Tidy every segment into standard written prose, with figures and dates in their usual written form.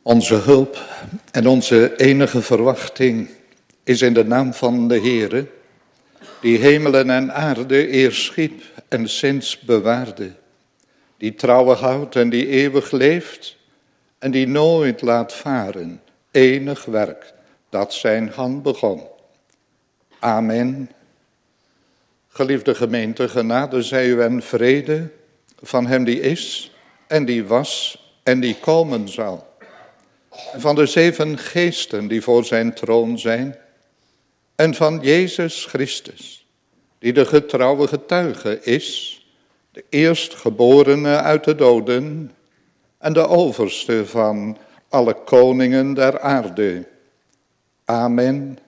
Onze hulp en onze enige verwachting is in de naam van de Heere, die hemelen en aarde eerst schiep en sinds bewaarde, die trouwen houdt en die eeuwig leeft en die nooit laat varen, enig werk dat zijn hand begon. Amen. Geliefde gemeente, genade zij u en vrede van hem die is en die was en die komen zal. En van de 7 geesten die voor zijn troon zijn. En van Jezus Christus, die de getrouwe getuige is, de eerstgeborene uit de doden en de overste van alle koningen der aarde. Amen.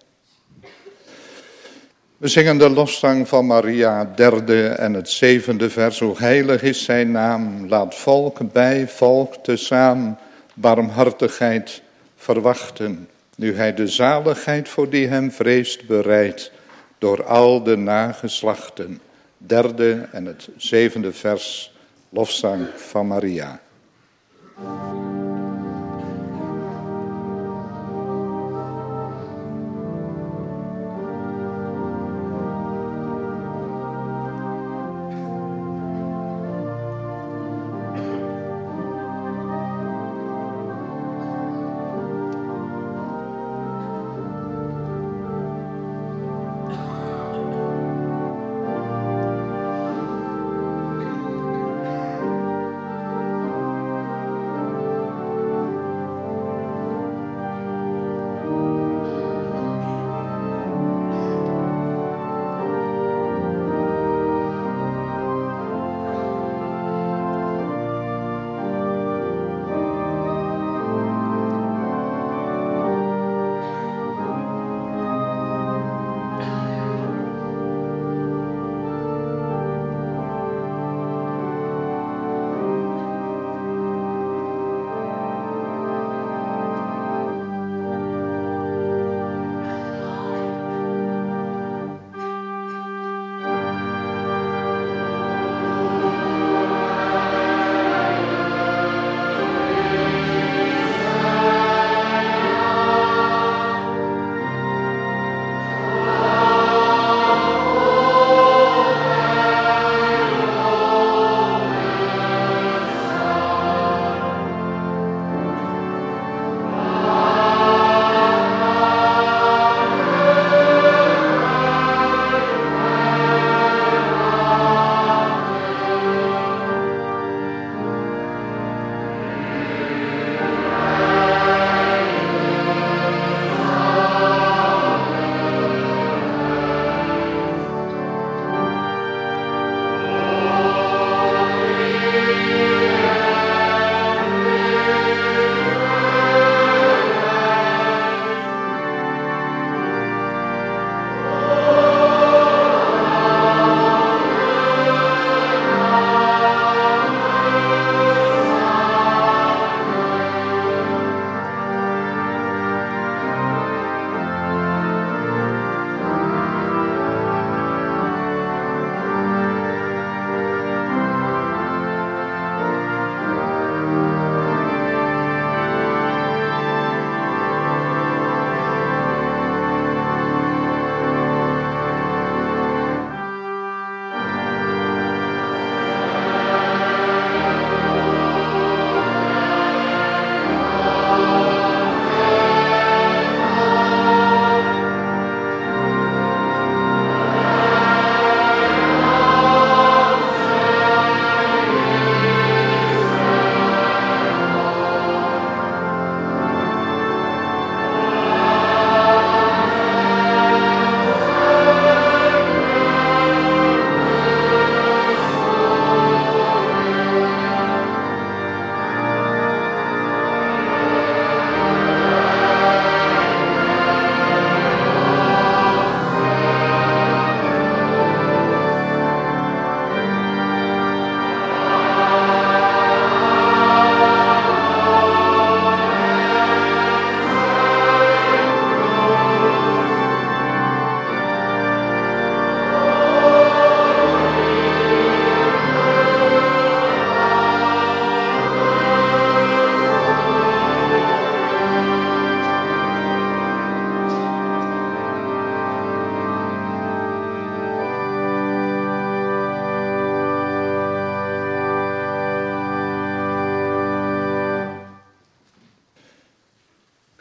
We zingen de lofzang van Maria, 3e en het 7e vers. Hoe heilig is zijn naam, laat volk bij volk tezaam barmhartigheid verwachten, nu hij de zaligheid voor die hem vreest bereidt door al de nageslachten. 3e en het 7e vers, lofzang van Maria.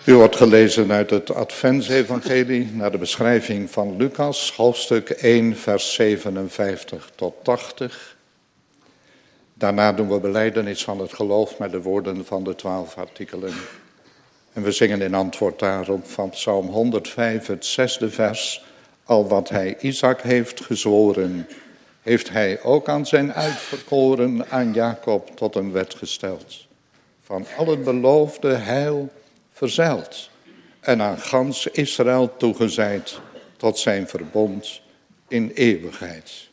U wordt gelezen uit het Adventsevangelie naar de beschrijving van Lucas, hoofdstuk 1, vers 57 tot 80. Daarna doen we belijdenis van het geloof met de woorden van de 12 artikelen. En we zingen in antwoord daarop van Psalm 105, het 6e vers. Al wat hij Isaac heeft gezworen, heeft hij ook aan zijn uitverkoren, aan Jacob, tot een wet gesteld. Van al het beloofde heil verzeild en aan gans Israël toegezeid tot zijn verbond in eeuwigheid.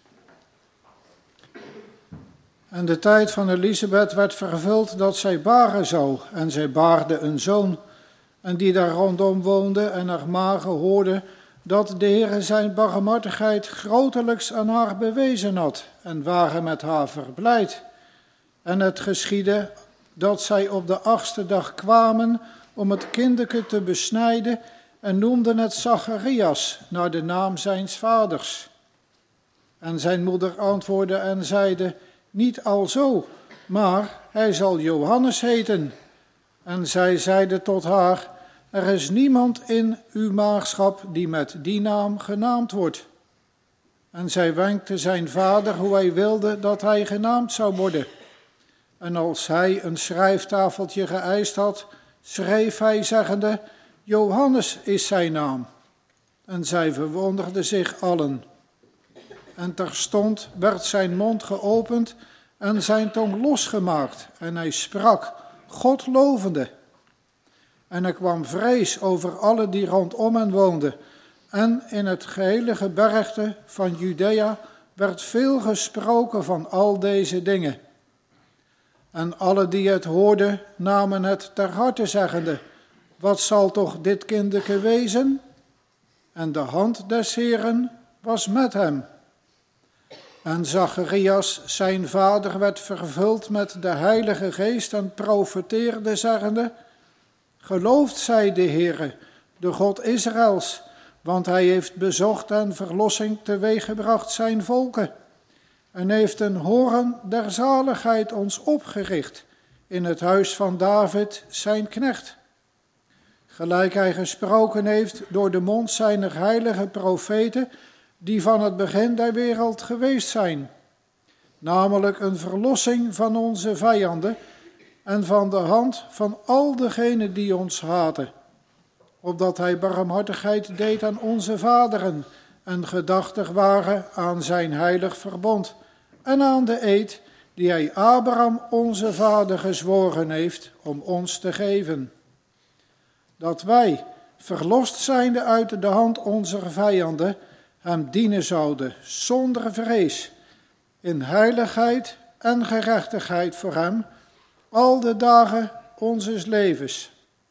En de tijd van Elisabeth werd vervuld dat zij baren zou. En zij baarde een zoon. En die daar rondom woonde en haar magen hoorde dat de Heere zijn barmhartigheid grotelijks aan haar bewezen had. En waren met haar verblijd. En het geschiedde dat zij op de 8e dag kwamen om het kinderke te besnijden en noemden het Zacharias naar de naam zijns vaders. En zijn moeder antwoordde en zeide: niet alzo, maar hij zal Johannes heten. En zij zeide tot haar: er is niemand in uw maagschap die met die naam genaamd wordt. En zij wenkte zijn vader hoe hij wilde dat hij genaamd zou worden. En als hij een schrijftafeltje geëist had, schreef hij zeggende: Johannes is zijn naam. En zij verwonderden zich allen. En terstond werd zijn mond geopend en zijn tong losgemaakt. En hij sprak, God lovende. En er kwam vrees over alle die rondom hen woonden. En in het gehele gebergte van Judea werd veel gesproken van al deze dingen. En alle die het hoorden, namen het ter harte, zeggende: wat zal toch dit kinderke wezen? En de hand des Heeren was met hem. En Zacharias, zijn vader, werd vervuld met de Heilige Geest en profeteerde, zeggende: geloofd zij de Heere, de God Israëls, want hij heeft bezocht en verlossing teweeggebracht zijn volken. En heeft een hoorn der zaligheid ons opgericht in het huis van David, zijn knecht. Gelijk hij gesproken heeft door de mond zijner heilige profeten, die van het begin der wereld geweest zijn. Namelijk een verlossing van onze vijanden en van de hand van al degenen die ons haten. Opdat hij barmhartigheid deed aan onze vaderen en gedachtig waren aan zijn heilig verbond en aan de eed die hij Abraham onze vader gezworen heeft om ons te geven. Dat wij, verlost zijnde uit de hand onze vijanden, hem dienen zouden zonder vrees, in heiligheid en gerechtigheid voor hem, al de dagen onzes levens.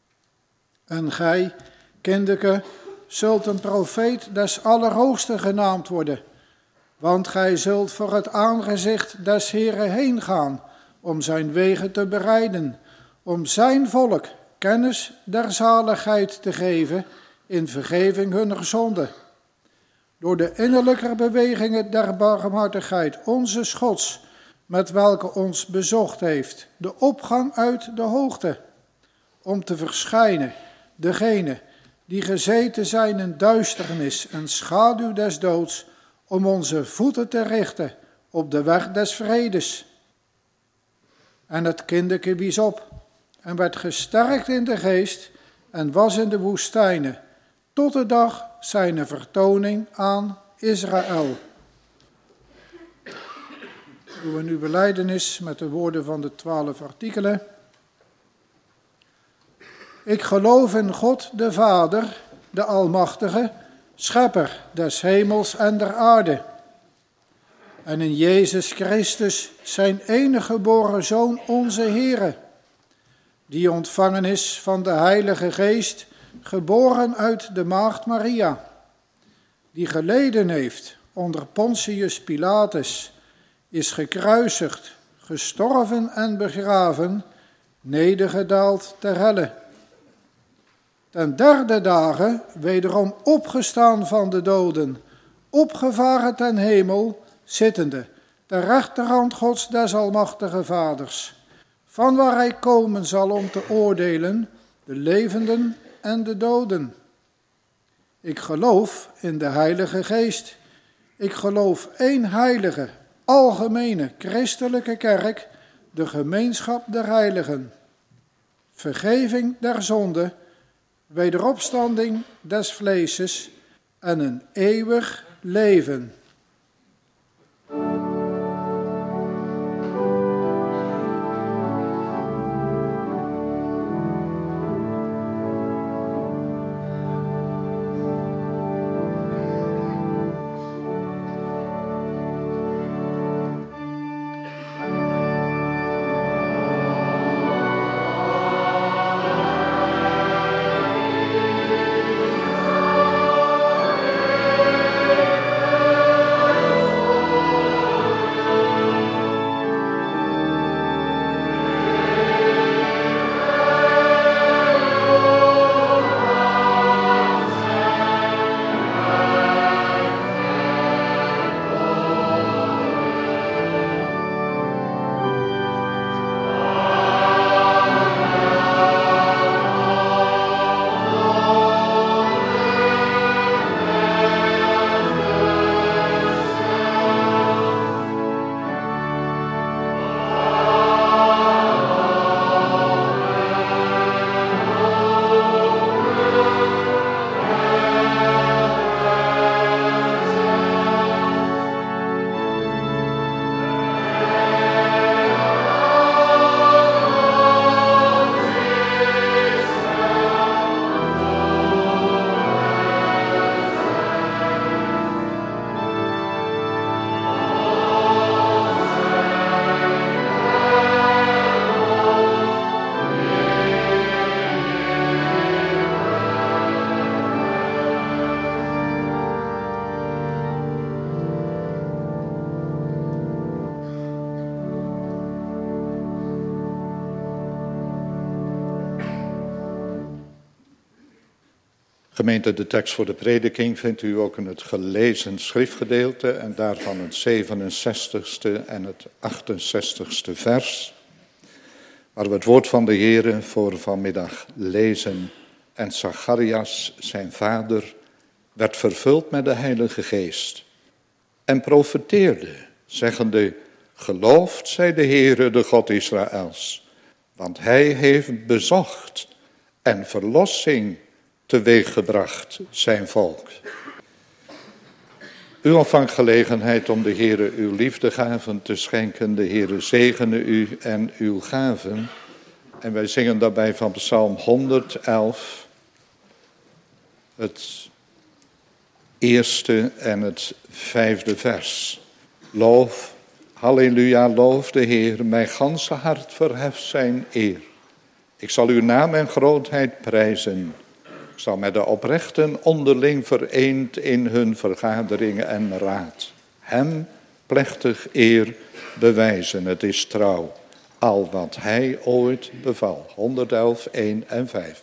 En gij, kinderke, zult een profeet des Allerhoogsten genaamd worden, want gij zult voor het aangezicht des Heeren heen gaan, om zijn wegen te bereiden, om zijn volk kennis der zaligheid te geven in vergeving hunner zonden. Door de innerlijke bewegingen der barmhartigheid onze Gods, met welke ons bezocht heeft, de opgang uit de hoogte, om te verschijnen degene die gezeten zijn in duisternis en schaduw des doods, om onze voeten te richten op de weg des vredes. En het kinderke wies op en werd gesterkt in de geest en was in de woestijnen tot de dag zijne vertoning aan Israël. Doen we nu belijdenis met de woorden van de 12 artikelen. Ik geloof in God de Vader, de Almachtige, Schepper des hemels en der aarde. En in Jezus Christus, zijn enige geboren Zoon, onze Heere, die ontvangen is van de Heilige Geest, geboren uit de maagd Maria, die geleden heeft onder Pontius Pilatus, is gekruisigd, gestorven en begraven, nedergedaald ter helle. Ten derde dagen wederom opgestaan van de doden, opgevaren ten hemel, zittende, ter rechterhand Gods des Almachtige Vaders, van waar hij komen zal om te oordelen, de levenden en de doden. Ik geloof in de Heilige Geest. Ik geloof één heilige, algemene, christelijke kerk, de gemeenschap der heiligen, vergeving der zonde, wederopstanding des vleeses en een eeuwig leven. Gemeente, de tekst voor de prediking vindt u ook in het gelezen schriftgedeelte en daarvan het 67ste en het 68ste vers, waar we het woord van de Heere voor vanmiddag lezen. En Zacharias, zijn vader, werd vervuld met de Heilige Geest en profeteerde, zeggende: Geloofd zij de Heere, de God Israëls, want hij heeft bezocht en verlossing teweeggebracht zijn volk. U ontvangt gelegenheid om de Heere uw liefdegaven te schenken. De Heere zegene u en uw gaven. En wij zingen daarbij van Psalm 111, het eerste en het 5e vers. Loof, halleluja, loof de Heer, mijn ganse hart verheft zijn eer. Ik zal uw naam en grootheid prijzen. Ik zal met de oprechten onderling vereend in hun vergadering en raad hem plechtig eer bewijzen. Het is trouw, al wat hij ooit beval. 111, 1 en 5.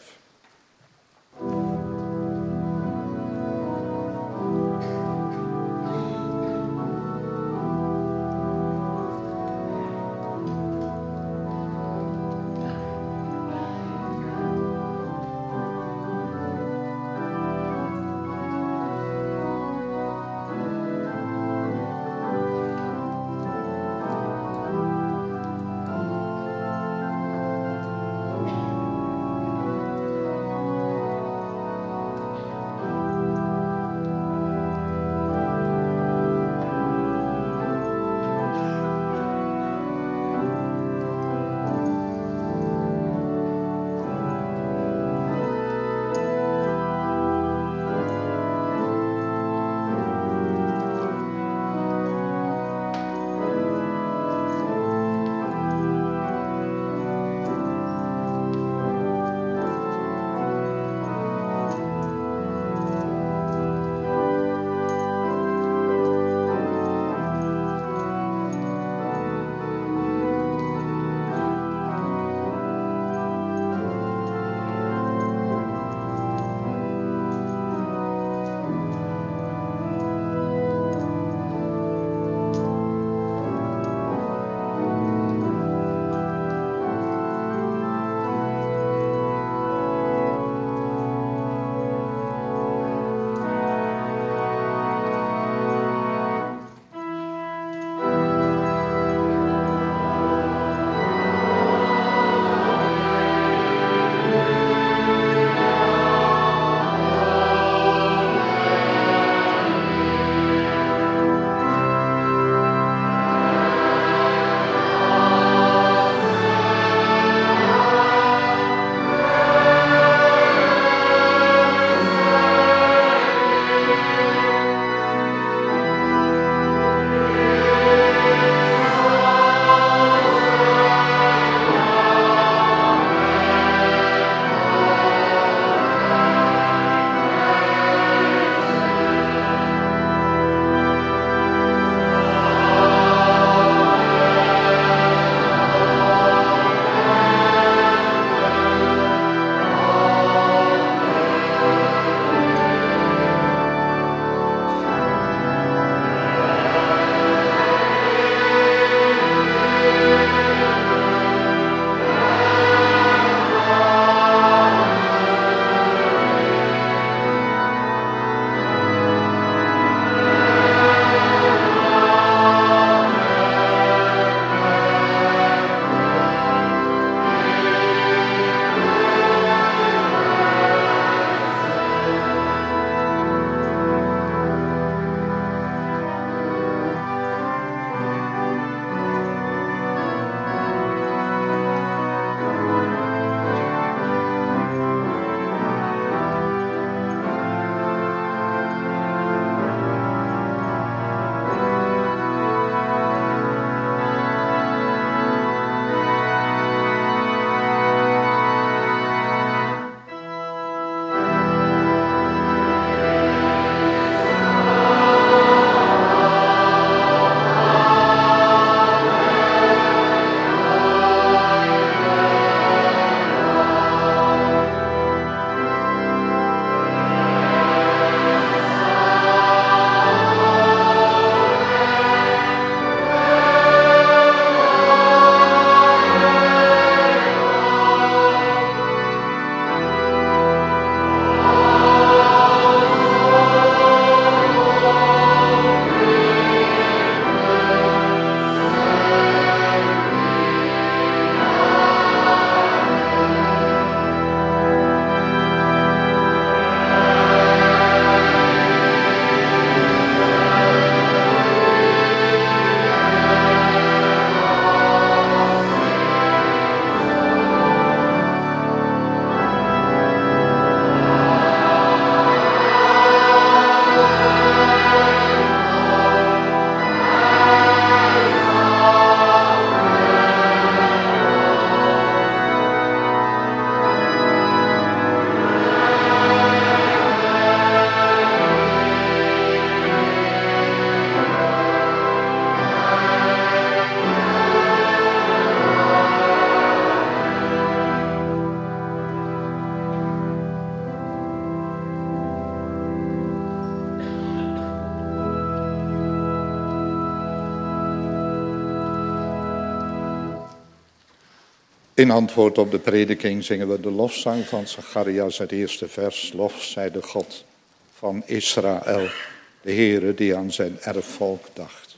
In antwoord op de prediking zingen we de lofzang van Zacharias, het eerste vers. Lof zij de God van Israël, de Heere die aan zijn erfvolk dacht.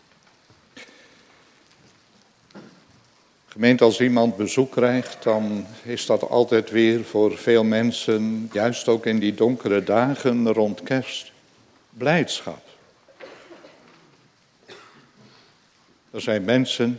Gemeente, als iemand bezoek krijgt, dan is dat altijd weer voor veel mensen, juist ook in die donkere dagen rond kerst, blijdschap. Er zijn mensen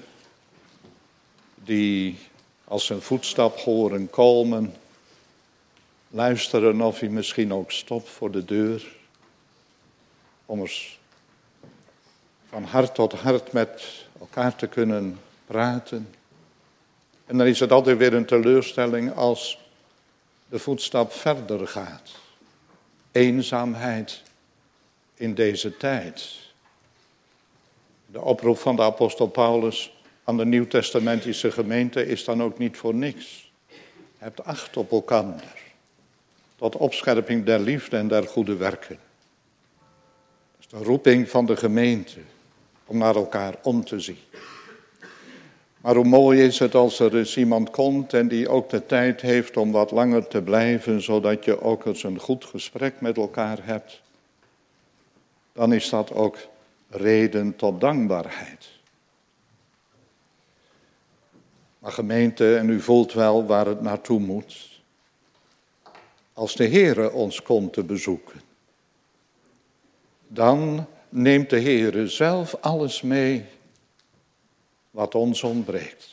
die als ze een voetstap horen komen, luisteren of hij misschien ook stopt voor de deur, om eens van hart tot hart met elkaar te kunnen praten. En dan is het altijd weer een teleurstelling als de voetstap verder gaat. Eenzaamheid in deze tijd. De oproep van de apostel Paulus aan de nieuwtestamentische gemeente is dan ook niet voor niks. Hebt acht op elkander, tot opscherping der liefde en der goede werken. Dat is de roeping van de gemeente, om naar elkaar om te zien. Maar hoe mooi is het als er eens iemand komt en die ook de tijd heeft om wat langer te blijven, zodat je ook eens een goed gesprek met elkaar hebt. Dan is dat ook reden tot dankbaarheid. Maar gemeente, en u voelt wel waar het naartoe moet. Als de Heere ons komt te bezoeken, dan neemt de Heere zelf alles mee wat ons ontbreekt.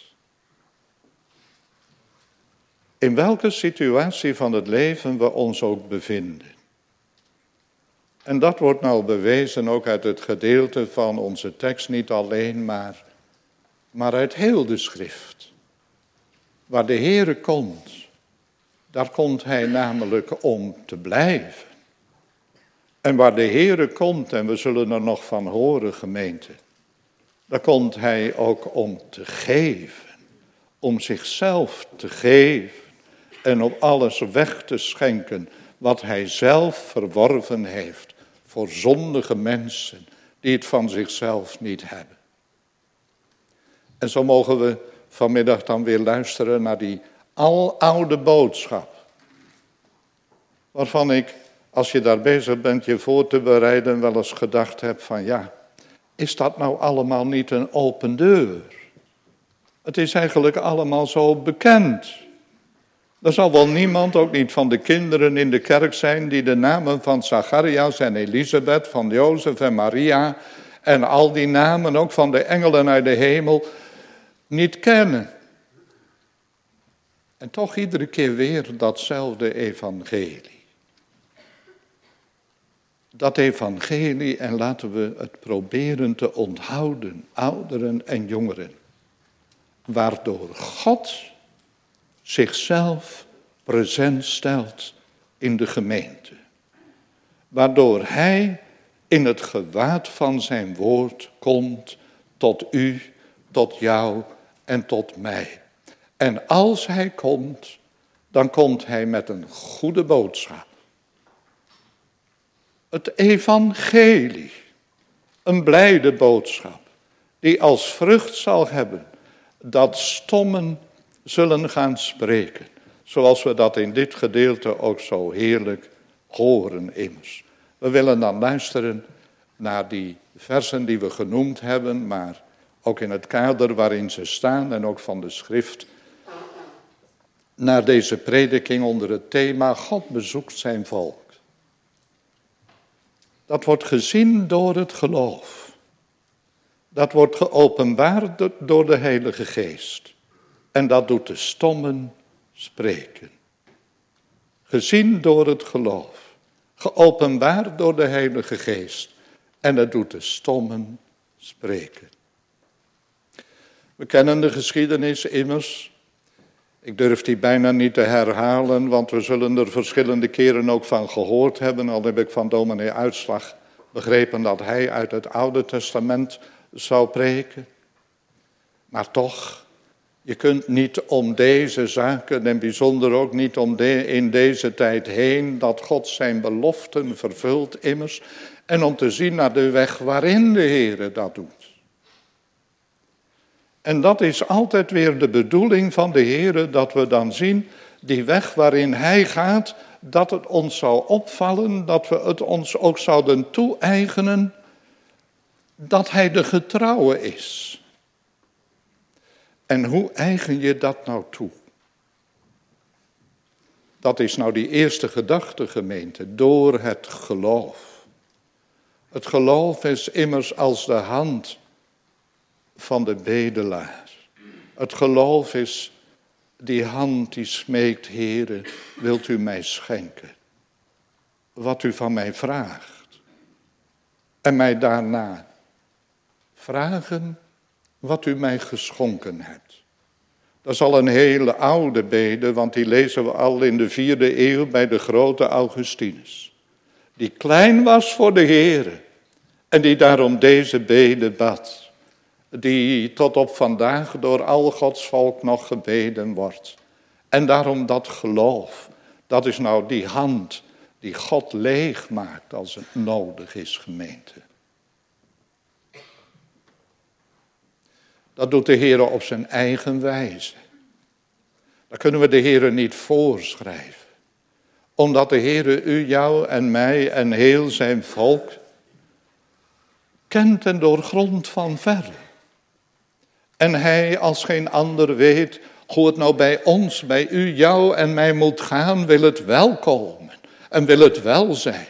In welke situatie van het leven we ons ook bevinden. En dat wordt nou bewezen ook uit het gedeelte van onze tekst, niet alleen, maar uit heel de schrift. Waar de Heere komt, daar komt hij namelijk om te blijven. En waar de Heere komt, en we zullen er nog van horen, gemeente, daar komt hij ook om te geven. Om zichzelf te geven en om alles weg te schenken wat hij zelf verworven heeft voor zondige mensen die het van zichzelf niet hebben. En zo mogen we vanmiddag dan weer luisteren naar die aloude boodschap. Waarvan ik, als je daar bezig bent je voor te bereiden, wel eens gedacht heb van ja, is dat nou allemaal niet een open deur? Het is eigenlijk allemaal zo bekend. Er zal wel niemand, ook niet van de kinderen in de kerk zijn, die de namen van Zacharias en Elisabeth, van Jozef en Maria en al die namen, ook van de engelen uit de hemel, niet kennen. En toch iedere keer weer datzelfde evangelie. Dat evangelie, en laten we het proberen te onthouden, ouderen en jongeren. Waardoor God zichzelf present stelt in de gemeente. Waardoor hij in het gewaad van zijn woord komt tot u, tot jou en tot mij. En als hij komt, dan komt hij met een goede boodschap. Het evangelie, een blijde boodschap, die als vrucht zal hebben dat stommen zullen gaan spreken. Zoals we dat in dit gedeelte ook zo heerlijk horen immers. We willen dan luisteren naar die versen die we genoemd hebben, maar ook in het kader waarin ze staan en ook van de schrift. Naar deze prediking onder het thema God bezoekt zijn volk. Dat wordt gezien door het geloof. Dat wordt geopenbaard door de Heilige Geest. En dat doet de stommen spreken. Gezien door het geloof. Geopenbaard door de Heilige Geest. En dat doet de stommen spreken. We kennen de geschiedenis immers. Ik durf die bijna niet te herhalen, want we zullen er verschillende keren ook van gehoord hebben. Al heb ik van dominee Uitslag begrepen dat hij uit het Oude Testament zou preken. Maar toch, je kunt niet om deze zaken, en bijzonder ook niet in deze tijd heen, dat God zijn beloften vervult immers. En om te zien naar de weg waarin de Heere dat doet. En dat is altijd weer de bedoeling van de Heer, dat we dan zien die weg waarin Hij gaat, dat het ons zou opvallen, dat we het ons ook zouden toe-eigenen, dat Hij de getrouwe is. En hoe eigen je dat nou toe? Dat is nou die eerste gedachte, gemeente, door het geloof. Het geloof is immers als de hand van de bedelaar. Het geloof is die hand die smeekt, Heere, wilt u mij schenken wat u van mij vraagt. En mij daarna vragen wat u mij geschonken hebt. Dat is al een hele oude bede, want die lezen we al in de 4e eeuw bij de grote Augustinus. Die klein was voor de Heere en die daarom deze bede bad. Die tot op vandaag door al Gods volk nog gebeden wordt. En daarom dat geloof, dat is nou die hand die God leeg maakt als het nodig is, gemeente. Dat doet de Heer op zijn eigen wijze. Dat kunnen we de Heer niet voorschrijven. Omdat de Heer u, jou en mij en heel zijn volk kent en doorgrondt van verre. En Hij als geen ander weet hoe het nou bij ons, bij u, jou en mij moet gaan, wil het wel komen en wil het wel zijn.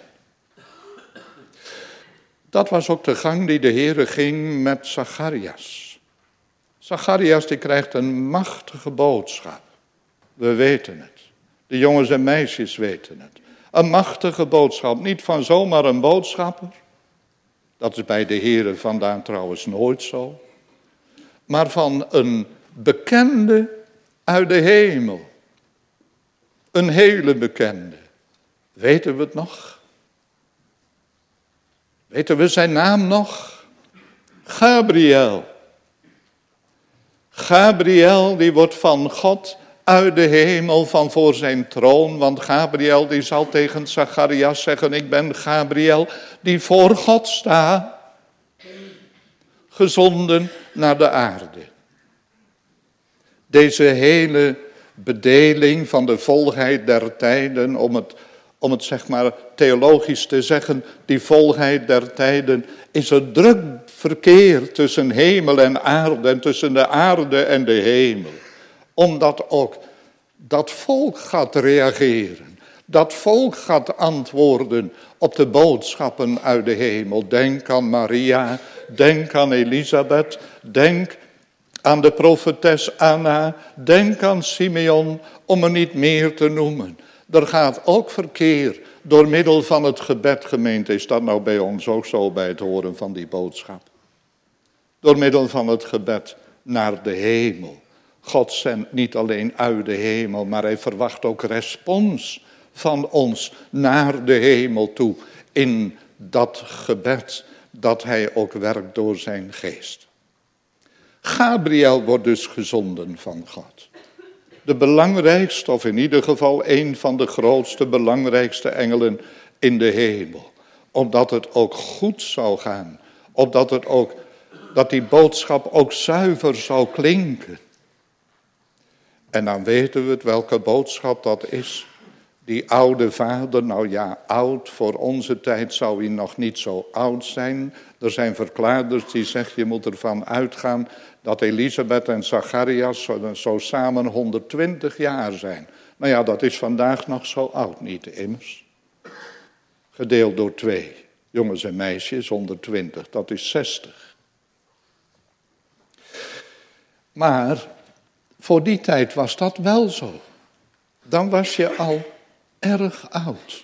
Dat was ook de gang die de Heere ging met Zacharias. Zacharias die krijgt een machtige boodschap. We weten het. De jongens en meisjes weten het. Een machtige boodschap, niet van zomaar een boodschapper. Dat is bij de Heere vandaan trouwens nooit zo. Maar van een bekende uit de hemel. Een hele bekende. Weten we het nog? Weten we zijn naam nog? Gabriel. Gabriel die wordt van God uit de hemel van voor zijn troon. Want Gabriel die zal tegen Zacharias zeggen, ik ben Gabriel die voor God staat. Gezonden naar de aarde. Deze hele bedeling van de volheid der tijden, om het zeg maar theologisch te zeggen, die volheid der tijden is een druk verkeer tussen hemel en aarde en tussen de aarde en de hemel. Omdat ook dat volk gaat reageren, dat volk gaat antwoorden op de boodschappen uit de hemel. Denk aan Maria, denk aan Elisabeth, denk aan de profetes Anna, denk aan Simeon, om er niet meer te noemen. Er gaat ook verkeer door middel van het gebed, gemeente. Is dat nou bij ons ook zo bij het horen van die boodschap? Door middel van het gebed naar de hemel. God zendt niet alleen uit de hemel, maar hij verwacht ook respons van ons naar de hemel toe. In dat gebed dat hij ook werkt door zijn geest. Gabriel wordt dus gezonden van God. De belangrijkste, of in ieder geval een van de grootste, belangrijkste engelen in de hemel. Omdat het ook goed zou gaan. Dat die boodschap ook zuiver zou klinken. En dan weten we het, welke boodschap dat is. Die oude vader, nou ja, oud, voor onze tijd zou hij nog niet zo oud zijn. Er zijn verklaarders die zeggen, je moet ervan uitgaan dat Elisabeth en Zacharias zo samen 120 jaar zijn. Nou ja, dat is vandaag nog zo oud niet, immers. Gedeeld door 2, jongens en meisjes, 120, dat is 60. Maar voor die tijd was dat wel zo. Dan was je al erg oud.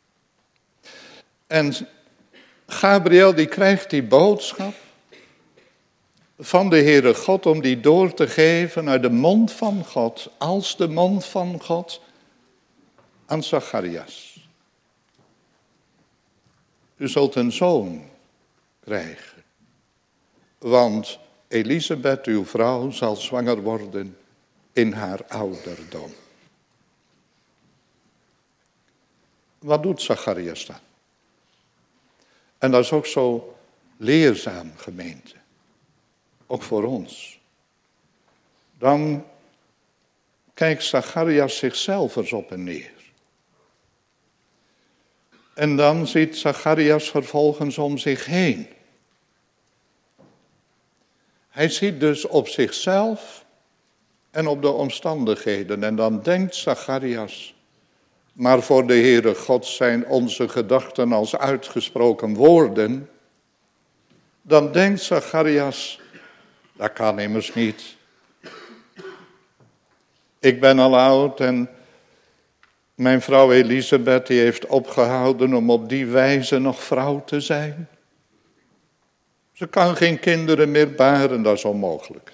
En Gabriel die krijgt die boodschap van de Heere God om die door te geven uit de mond van God, als de mond van God, aan Zacharias. U zult een zoon krijgen, want Elisabeth, uw vrouw, zal zwanger worden in haar ouderdom. Wat doet Zacharias dan? En dat is ook zo leerzaam, gemeente. Ook voor ons. dan kijkt Zacharias zichzelf eens op en neer. En dan ziet Zacharias vervolgens om zich heen. Hij ziet dus op zichzelf en op de omstandigheden. En dan denkt Zacharias, maar voor de Heere God zijn onze gedachten als uitgesproken woorden. Dan denkt Zacharias, dat kan immers niet. Ik ben al oud en mijn vrouw Elisabeth die heeft opgehouden om op die wijze nog vrouw te zijn. Ze kan geen kinderen meer baren, dat is onmogelijk.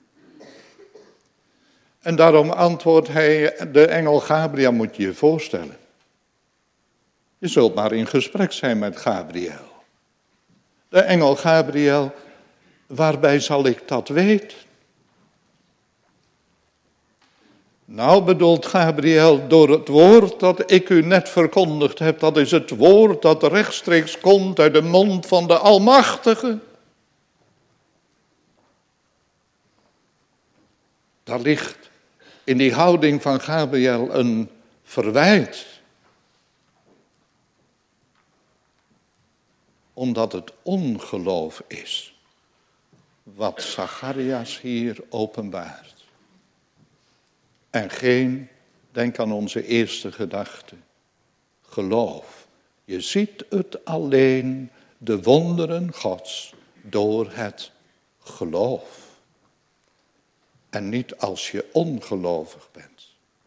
En daarom antwoordt hij, de engel Gabriel, moet je je voorstellen. Je zult maar in gesprek zijn met Gabriel. De engel Gabriel, waarbij zal ik dat weten? Nou bedoelt Gabriel, door het woord dat ik u net verkondigd heb, dat is het woord dat rechtstreeks komt uit de mond van de Almachtige. Daar ligt in die houding van Gabriel een verwijt. Omdat het ongeloof is wat Zacharias hier openbaart. En geen, denk aan onze eerste gedachte, geloof. Je ziet het alleen, de wonderen Gods, door het geloof. En niet als je ongelovig bent.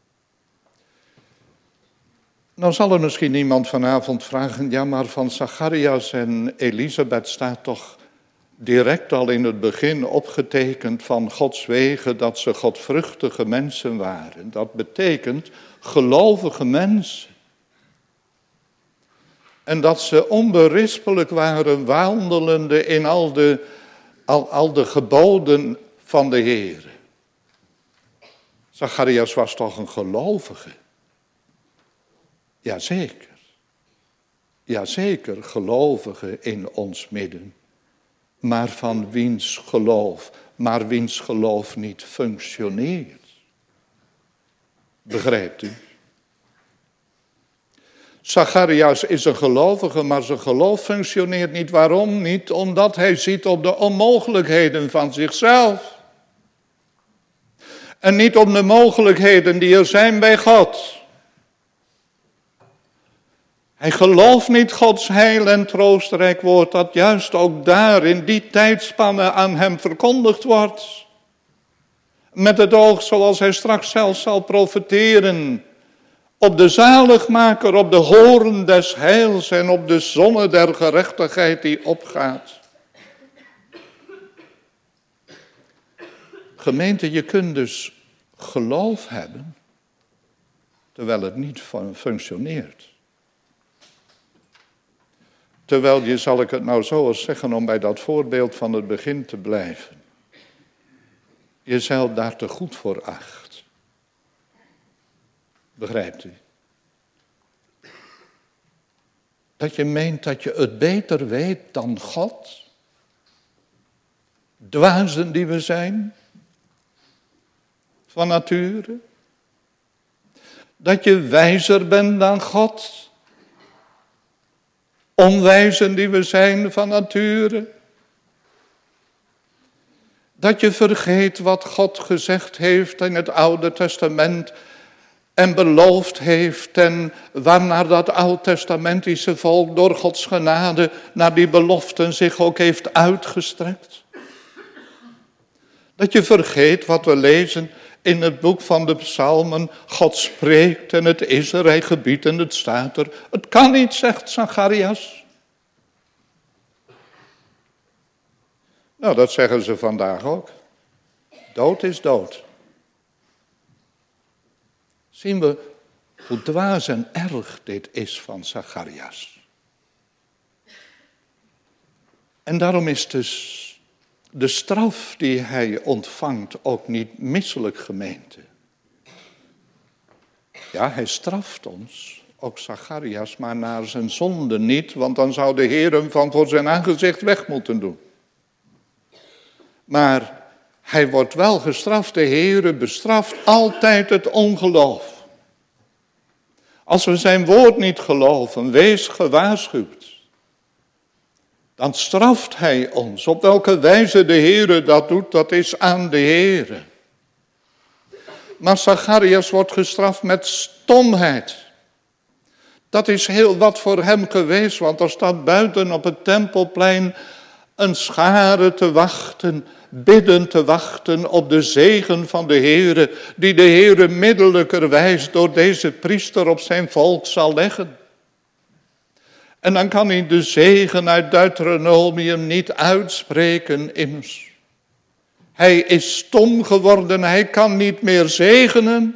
Nou zal er misschien iemand vanavond vragen, ja maar van Zacharias en Elisabeth staat toch direct al in het begin opgetekend van Gods wegen dat ze godvruchtige mensen waren. Dat betekent gelovige mensen. En dat ze onberispelijk waren, wandelende in al de geboden van de Heer. Zacharias was toch een gelovige? Jazeker. Jazeker, gelovige in ons midden. Maar van wiens geloof niet functioneert. Begrijpt u? Zacharias is een gelovige, maar zijn geloof functioneert niet. Waarom niet? Omdat hij ziet op de onmogelijkheden van zichzelf. En niet op de mogelijkheden die er zijn bij God. Hij gelooft niet Gods heil en troostrijk woord, dat juist ook daar in die tijdspanne aan hem verkondigd wordt. Met het oog, zoals hij straks zelf zal profeteren, op de zaligmaker, op de hoorn des heils en op de zonne der gerechtigheid die opgaat. Gemeente, je kunt dus geloof hebben, terwijl het niet functioneert. Terwijl je, zal ik het nou zo eens zeggen, om bij dat voorbeeld van het begin te blijven. Jezelf daar te goed voor acht. Begrijpt u? Dat je meent dat je het beter weet dan God. Dwazen die we zijn. Van nature. Dat je wijzer bent dan God. Onwijzen die we zijn van nature. Dat je vergeet wat God gezegd heeft in het Oude Testament en beloofd heeft en waarnaar dat Oud-testamentische volk door Gods genade naar die beloften zich ook heeft uitgestrekt. Dat je vergeet wat we lezen in het boek van de Psalmen. God spreekt en het is er, hij gebiedt en het staat er. Het kan niet, zegt Zacharias. Nou, dat zeggen ze vandaag ook. Dood is dood. Zien we hoe dwaas en erg dit is van Zacharias. En daarom is dus de straf die hij ontvangt ook niet misselijk, gemeente. Ja, hij straft ons, ook Zacharias, maar naar zijn zonde niet, want dan zou de Heer hem van voor zijn aangezicht weg moeten doen. Maar Hij wordt wel gestraft, de Heere bestraft altijd het ongeloof. Als we zijn woord niet geloven, wees gewaarschuwd. Dan straft hij ons. Op welke wijze de Heere dat doet, dat is aan de Heere. Maar Zacharias wordt gestraft met stomheid. Dat is heel wat voor hem geweest, want er staat buiten op het tempelplein een schare te wachten, bidden te wachten op de zegen van de Heere, die de Heere middelijkerwijs door deze priester op zijn volk zal leggen. En dan kan hij de zegen uit Deuteronomium niet uitspreken immers. Hij is stom geworden, hij kan niet meer zegenen.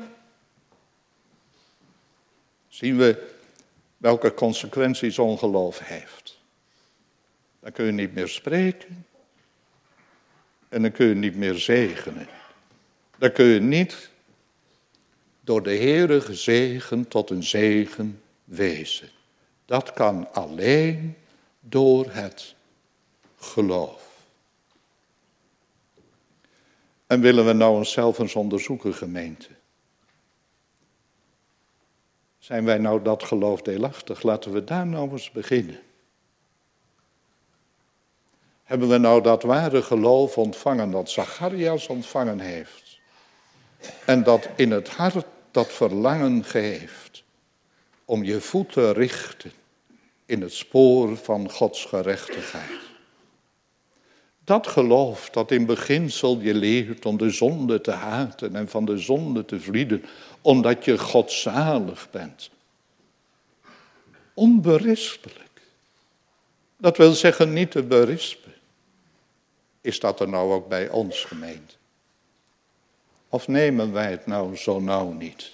Zien we welke consequenties ongeloof heeft. Dan kun je niet meer spreken. En dan kun je niet meer zegenen. Dan kun je niet door de Heere gezegend tot een zegen wezen. Dat kan alleen door het geloof. En willen we nou onszelf eens onderzoeken, gemeente? Zijn wij nou dat geloof deelachtig? Laten we daar nou eens beginnen. Hebben we nou dat ware geloof ontvangen dat Zacharias ontvangen heeft? En dat in het hart dat verlangen geeft om je voet te richten in het spoor van Gods gerechtigheid. Dat geloof dat in beginsel je leert om de zonde te haten en van de zonde te vlieden, omdat je godzalig bent. Onberispelijk. Dat wil zeggen niet te berispen. Is dat er nou ook bij ons, gemeente? Of nemen wij het nou zo nauw niet?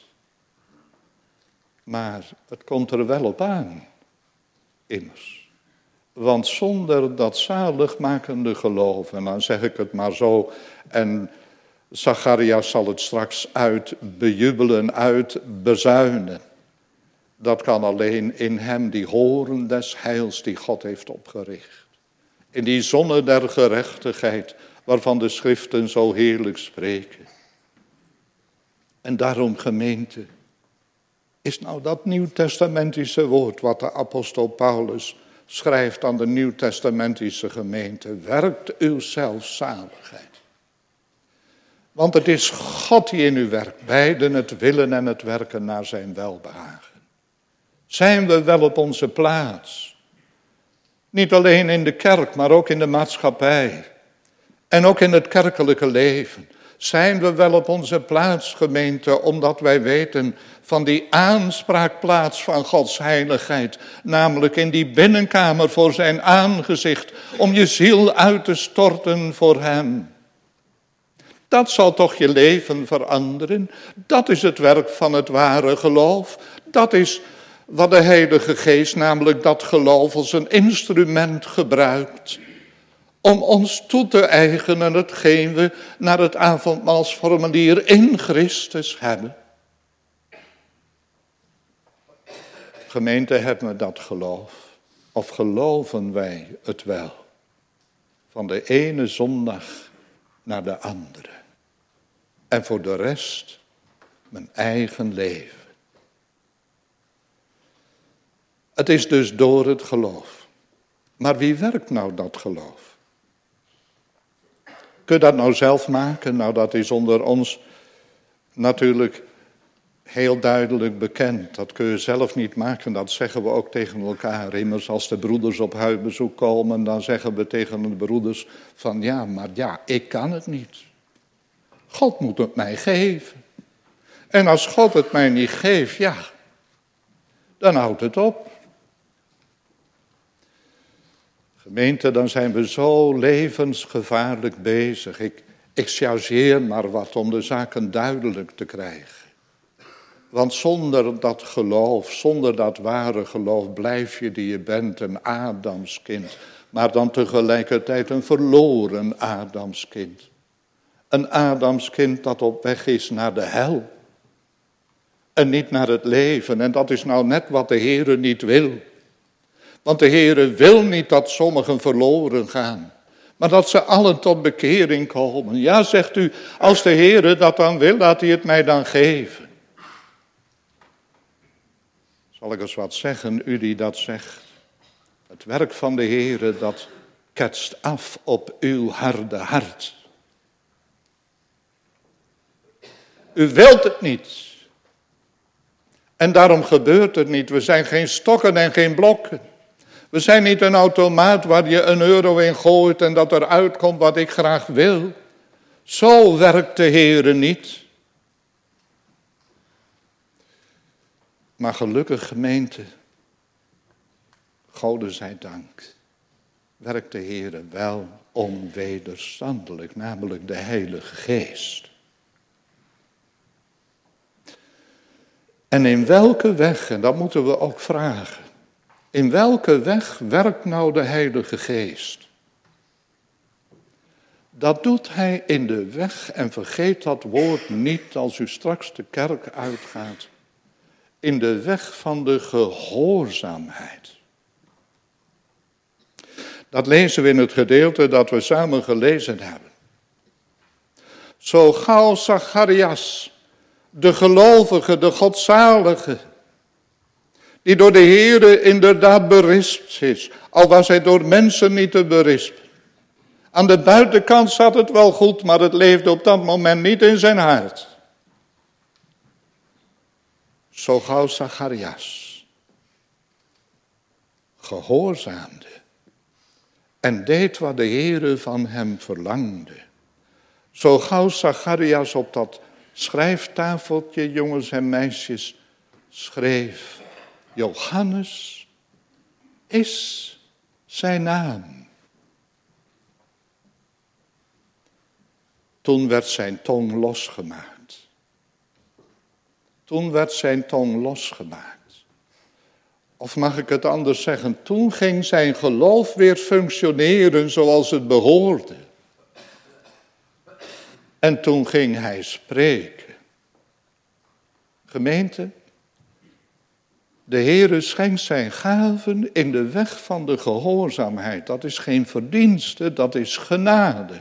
Maar het komt er wel op aan, immers. Want zonder dat zaligmakende geloof, en dan zeg ik het maar zo, en Zacharias zal het straks uitbejubelen, uitbezuinen. Dat kan alleen in hem, die horen des heils die God heeft opgericht. In die zonne der gerechtigheid, waarvan de schriften zo heerlijk spreken. En daarom, gemeente, is nou dat nieuwtestamentische woord wat de apostel Paulus schrijft aan de nieuwtestamentische gemeente. Werkt uw zelfzaligheid. Want het is God die in u werkt, beiden het willen en het werken naar zijn welbehagen. Zijn we wel op onze plaats? Niet alleen in de kerk, maar ook in de maatschappij. En ook in het kerkelijke leven. Zijn we wel op onze plaats, gemeente, omdat wij weten van die aanspraakplaats van Gods heiligheid. Namelijk in die binnenkamer voor zijn aangezicht, om je ziel uit te storten voor hem. Dat zal toch je leven veranderen. Dat is het werk van het ware geloof. Dat is wat de Heilige Geest, namelijk dat geloof, als een instrument gebruikt om ons toe te eigenen hetgeen we naar het avondmaalsformulier in Christus hebben. Gemeente, hebben we dat geloof? Of geloven wij het wel? Van de ene zondag naar de andere. En voor de rest mijn eigen leven. Het is dus door het geloof. Maar wie werkt nou dat geloof? Kun je dat nou zelf maken? Nou, dat is onder ons natuurlijk heel duidelijk bekend. Dat kun je zelf niet maken, dat zeggen we ook tegen elkaar. Immers, als de broeders op huisbezoek komen, dan zeggen we tegen de broeders van ja, ik kan het niet. God moet het mij geven. En als God het mij niet geeft, dan houdt het op. Gemeente, dan zijn we zo levensgevaarlijk bezig. Ik chargeer maar wat om de zaken duidelijk te krijgen. Want zonder dat geloof, zonder dat ware geloof, blijf je die je bent een Adamskind. Maar dan tegelijkertijd een verloren Adamskind. Een Adamskind dat op weg is naar de hel. En niet naar het leven. En dat is nou net wat de Heere niet wil. Want de Heere wil niet dat sommigen verloren gaan. Maar dat ze allen tot bekering komen. Ja, zegt u, als de Heere dat dan wil, laat hij het mij dan geven. Zal ik eens wat zeggen, u die dat zegt. Het werk van de Heere, dat ketst af op uw harde hart. U wilt het niet. En daarom gebeurt het niet. We zijn geen stokken en geen blokken. We zijn niet een automaat waar je €1 in gooit en dat eruit komt wat ik graag wil. Zo werkt de Heere niet. Maar gelukkig gemeente, Gode zij dank, werkt de Heere wel onwederstandelijk, namelijk de Heilige Geest. En in welke weg, en dat moeten we ook vragen, in welke weg werkt nou de Heilige Geest? Dat doet hij in de weg, en vergeet dat woord niet als u straks de kerk uitgaat, in de weg van de gehoorzaamheid. Dat lezen we in het gedeelte dat we samen gelezen hebben. Zo gauw Zacharias, de gelovige, de godzalige, die door de Heere inderdaad berispt is, al was hij door mensen niet te berispen. Aan de buitenkant zat het wel goed, maar het leefde op dat moment niet in zijn hart. Zo gauw Zacharias gehoorzaamde en deed wat de Heere van hem verlangde. Zo gauw Zacharias op dat schrijftafeltje, jongens en meisjes, schreef: Johannes is zijn naam. Toen werd zijn tong losgemaakt. Toen werd zijn tong losgemaakt. Of mag ik het anders zeggen? Toen ging zijn geloof weer functioneren zoals het behoorde. En toen ging hij spreken. Gemeente, de Heere schenkt zijn gaven in de weg van de gehoorzaamheid. Dat is geen verdienste, dat is genade.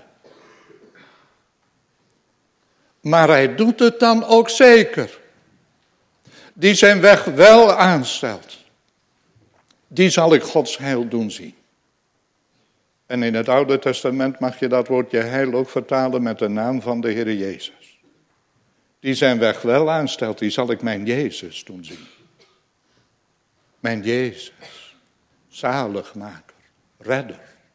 Maar hij doet het dan ook zeker. Die zijn weg wel aanstelt, die zal ik Gods heil doen zien. En in het Oude Testament mag je dat woordje heil ook vertalen met de naam van de Heer Jezus. Die zijn weg wel aanstelt, die zal ik mijn Jezus doen zien. Mijn Jezus, zaligmaker, redder.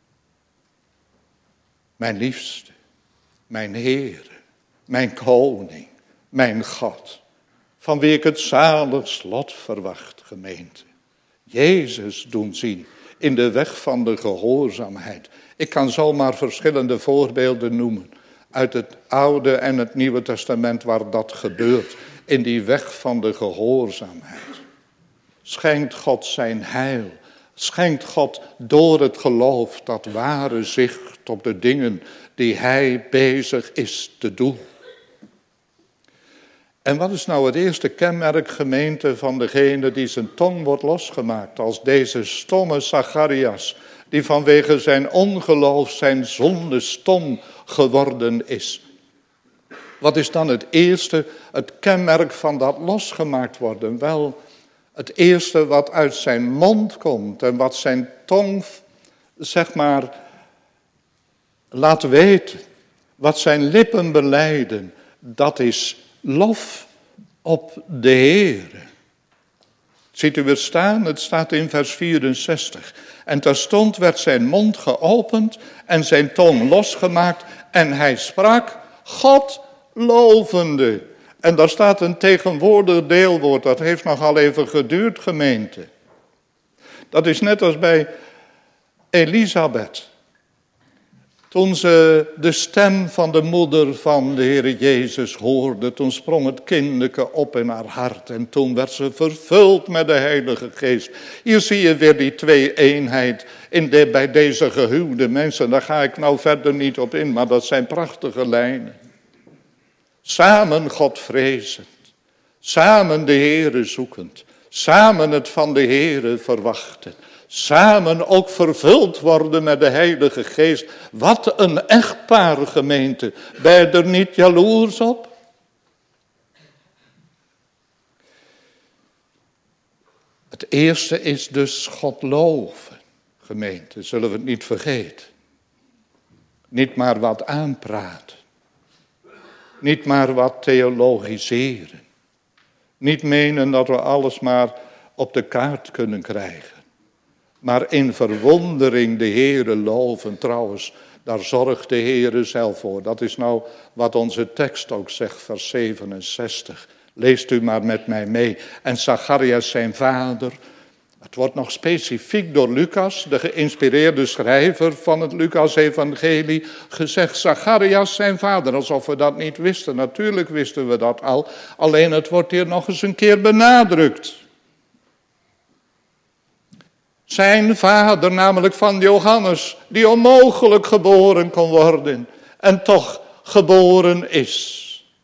Mijn liefste, mijn Heere, mijn koning, mijn God. Van wie ik het zalig slot verwacht, gemeente. Jezus doen zien in de weg van de gehoorzaamheid. Ik kan zomaar verschillende voorbeelden noemen uit het Oude en het Nieuwe Testament waar dat gebeurt. In die weg van de gehoorzaamheid. Schenkt God zijn heil. Schenkt God door het geloof dat ware zicht op de dingen die hij bezig is te doen. En wat is nou het eerste kenmerk, gemeente, van degene die zijn tong wordt losgemaakt? Als deze stomme Zacharias, die vanwege zijn ongeloof, zijn zonde stom geworden is. Wat is dan het eerste, het kenmerk van dat losgemaakt worden? Wel, het eerste wat uit zijn mond komt en wat zijn tong, zeg maar, laat weten. Wat zijn lippen belijden, dat is lof op de Heere. Ziet u het staan? Het staat in vers 64. En terstond werd zijn mond geopend en zijn tong losgemaakt en hij sprak God lovende. En daar staat een tegenwoordig deelwoord, dat heeft nogal even geduurd, gemeente. Dat is net als bij Elisabeth. Toen ze de stem van de moeder van de Heer Jezus hoorde, toen sprong het kindeke op in haar hart en toen werd ze vervuld met de Heilige Geest. Hier zie je weer die twee-eenheid bij deze gehuwde mensen. Daar ga ik nou verder niet op in, maar dat zijn prachtige lijnen. Samen God vrezend, samen de Heere zoekend, samen het van de Heere verwachten, Samen ook vervuld worden met de Heilige Geest. Wat een echtpaar, gemeente. Ben je er niet jaloers op? Het eerste is dus God loven, gemeente. Zullen we het niet vergeten. Niet maar wat aanpraten. Niet maar wat theologiseren. Niet menen dat we alles maar op de kaart kunnen krijgen. Maar in verwondering de Heere loven. Trouwens, daar zorgt de Heere zelf voor. Dat is nou wat onze tekst ook zegt, vers 67. Leest u maar met mij mee. En Zacharias zijn vader. Het wordt nog specifiek door Lucas, de geïnspireerde schrijver van het Lucas-evangelie, gezegd. Zacharias zijn vader, alsof we dat niet wisten. Natuurlijk wisten we dat al. Alleen het wordt hier nog eens een keer benadrukt. Zijn vader, namelijk van Johannes, die onmogelijk geboren kon worden en toch geboren is.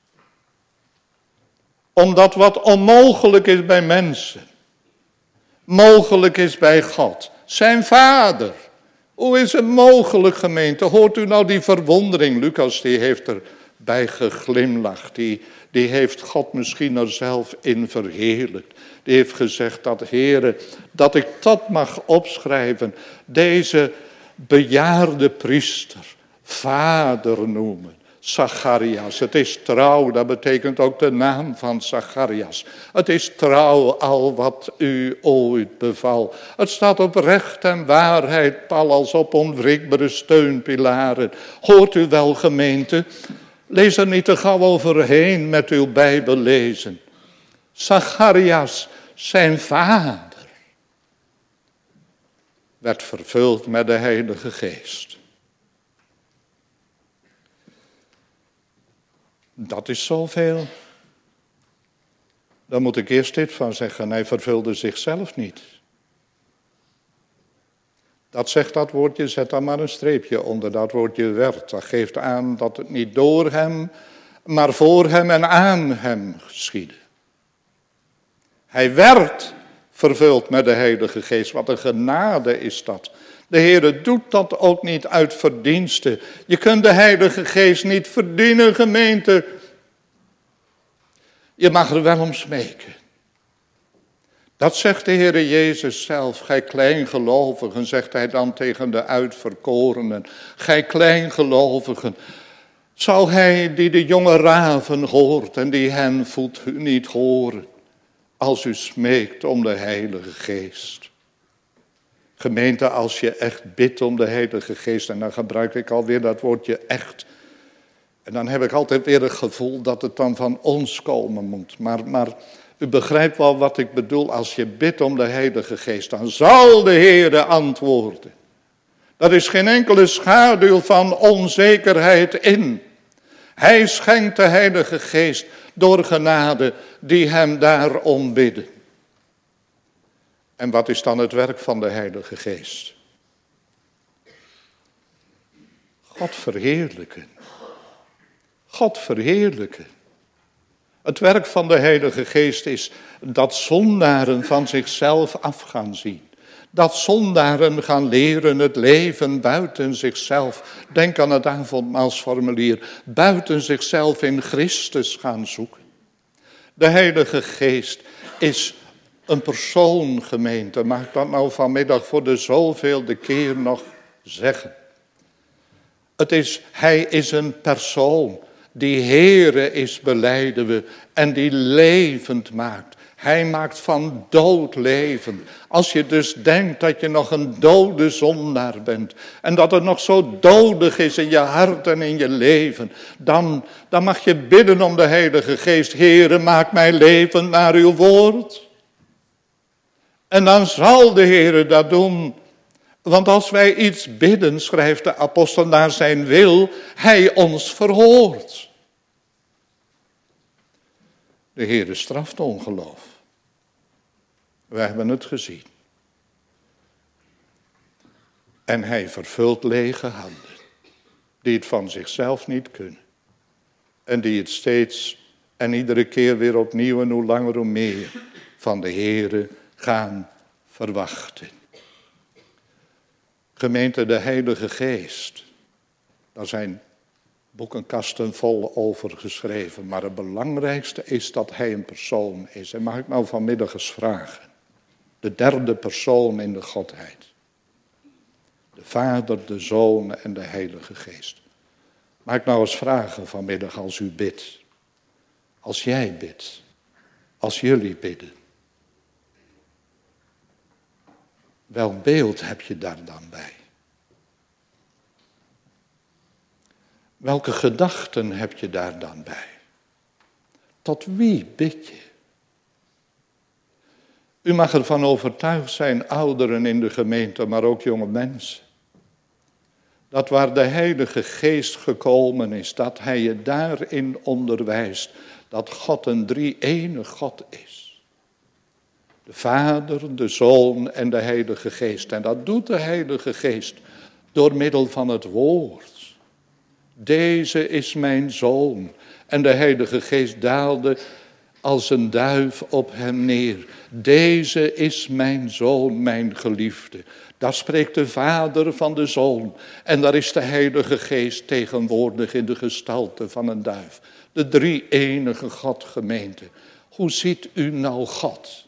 Omdat wat onmogelijk is bij mensen, mogelijk is bij God. Zijn vader. Hoe is het mogelijk, gemeente? Hoort u nou die verwondering? Lucas die heeft erbij geglimlacht. Die heeft God misschien er zelf in verheerlijkt. Die heeft gezegd dat, Heere, dat ik dat mag opschrijven. Deze bejaarde priester, vader noemen. Zacharias, het is trouw, dat betekent ook de naam van Zacharias. Het is trouw al wat u ooit beval. Het staat op recht en waarheid, pal als op onwrikbare steunpilaren. Hoort u wel, gemeente? Lees er niet te gauw overheen met uw Bijbel lezen. Zacharias, zijn vader, werd vervuld met de Heilige Geest. Dat is zoveel. Dan moet ik eerst dit van zeggen. Hij vervulde zichzelf niet. Dat zegt dat woordje, zet daar maar een streepje onder. Dat woordje werd. Dat geeft aan dat het niet door hem, maar voor hem en aan hem geschiedde. Hij werd vervuld met de Heilige Geest. Wat een genade is dat. De Heere doet dat ook niet uit verdienste. Je kunt de Heilige Geest niet verdienen, gemeente. Je mag er wel om smeken. Dat zegt de Heere Jezus zelf. Gij kleingelovigen, zegt hij dan tegen de uitverkorenen. Gij kleingelovigen. Zou hij die de jonge raven hoort en die hen voedt u niet horen. Als u smeekt om de Heilige Geest. Gemeente, als je echt bidt om de Heilige Geest, en dan gebruik ik alweer dat woordje echt. En dan heb ik altijd weer het gevoel dat het dan van ons komen moet. Maar u begrijpt wel wat ik bedoel. Als je bidt om de Heilige Geest, dan zal de Heere antwoorden. Dat is geen enkele schaduw van onzekerheid in. Hij schenkt de Heilige Geest door genade die hem daarom bidden. En wat is dan het werk van de Heilige Geest? God verheerlijken. God verheerlijken. Het werk van de Heilige Geest is dat zondaren van zichzelf af gaan zien. Dat zondaren gaan leren het leven buiten zichzelf. Denk aan het avondmaalsformulier. Buiten zichzelf in Christus gaan zoeken. De Heilige Geest is een persoon, gemeente. Mag ik dat nou vanmiddag voor de zoveelde keer nog zeggen? Hij is een persoon. Die Heere is, belijden we, en die levend maakt. Hij maakt van dood leven. Als je dus denkt dat je nog een dode zondaar bent. En dat het nog zo dodig is in je hart en in je leven. Dan mag je bidden om de Heilige Geest. Heere, maak mij levend naar uw woord. En dan zal de Heere dat doen. Want als wij iets bidden, schrijft de apostel, naar zijn wil, hij ons verhoort. De Heere straft ongeloof. We hebben het gezien. En hij vervult lege handen, die het van zichzelf niet kunnen. En die het steeds en iedere keer weer opnieuw en hoe langer hoe meer van de Heere gaan verwachten. Gemeente, de Heilige Geest. Daar zijn boekenkasten vol over geschreven. Maar het belangrijkste is dat hij een persoon is. En mag ik nou vanmiddag eens vragen. De derde persoon in de Godheid. De Vader, de Zoon en de Heilige Geest. Mag ik nou eens vragen vanmiddag als u bidt. Als jij bidt. Als jullie bidden. Welk beeld heb je daar dan bij? Welke gedachten heb je daar dan bij? Tot wie bid je? U mag ervan overtuigd zijn, ouderen in de gemeente, maar ook jonge mensen. Dat waar de Heilige Geest gekomen is, dat hij je daarin onderwijst. Dat God een drie-enig God is. De Vader, de Zoon en de Heilige Geest. En dat doet de Heilige Geest door middel van het woord. Deze is mijn Zoon. En de Heilige Geest daalde als een duif op hem neer. Deze is mijn Zoon, mijn geliefde. Daar spreekt de Vader van de Zoon. En daar is de Heilige Geest tegenwoordig in de gestalte van een duif. De drie-enige God, gemeente. Hoe ziet u nou God?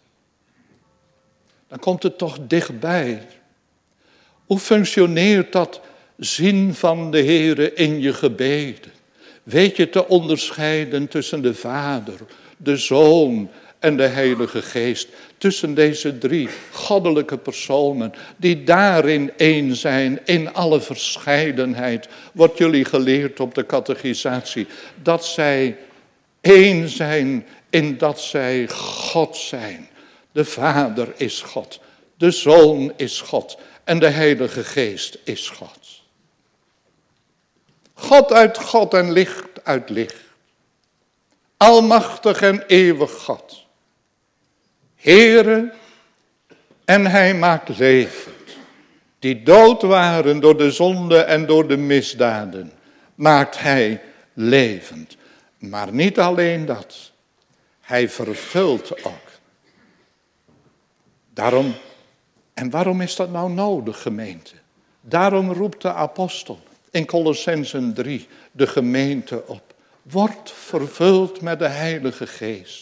Dan komt het toch dichtbij. Hoe functioneert dat zien van de Heere in je gebeden? Weet je te onderscheiden tussen de Vader, de Zoon en de Heilige Geest? Tussen deze drie goddelijke personen die daarin één zijn, in alle verscheidenheid. Wordt jullie geleerd op de catechisatie dat zij één zijn in dat zij God zijn. De Vader is God, de Zoon is God en de Heilige Geest is God. God uit God en licht uit licht. Almachtig en eeuwig God. Heere, en hij maakt levend. Die dood waren door de zonde en door de misdaden, maakt hij levend. Maar niet alleen dat. Hij vervult ook. Daarom, en waarom is dat nou nodig, gemeente? Daarom roept de apostel in Kolossenzen 3 de gemeente op. Word vervuld met de Heilige Geest.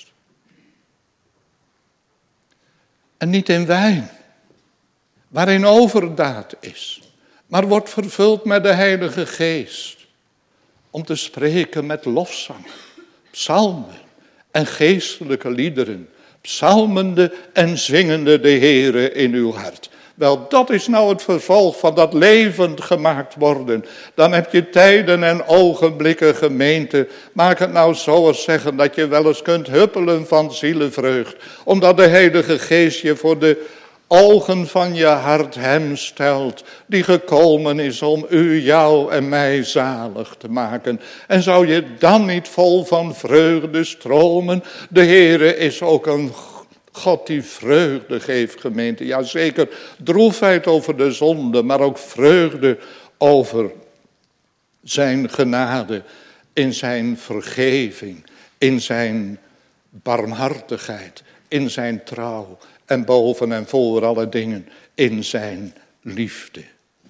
En niet in wijn, waarin overdaad is. Maar word vervuld met de Heilige Geest. Om te spreken met lofzang, psalmen en geestelijke liederen. Psalmende en zingende de Heere in uw hart. Wel, dat is nou het vervolg van dat levend gemaakt worden. Dan heb je tijden en ogenblikken, gemeente. Maak het nou zo eens zeggen dat je wel eens kunt huppelen van zielenvreugd. Omdat de Heilige Geest je voor de ogen van je hart hem stelt. Die gekomen is om u, jou en mij zalig te maken. En zou je dan niet vol van vreugde stromen? De Heere is ook een God die vreugde geeft, gemeente. Ja, zeker droefheid over de zonde, maar ook vreugde over zijn genade, in zijn vergeving, in zijn barmhartigheid, in zijn trouw en boven en voor alle dingen in zijn liefde.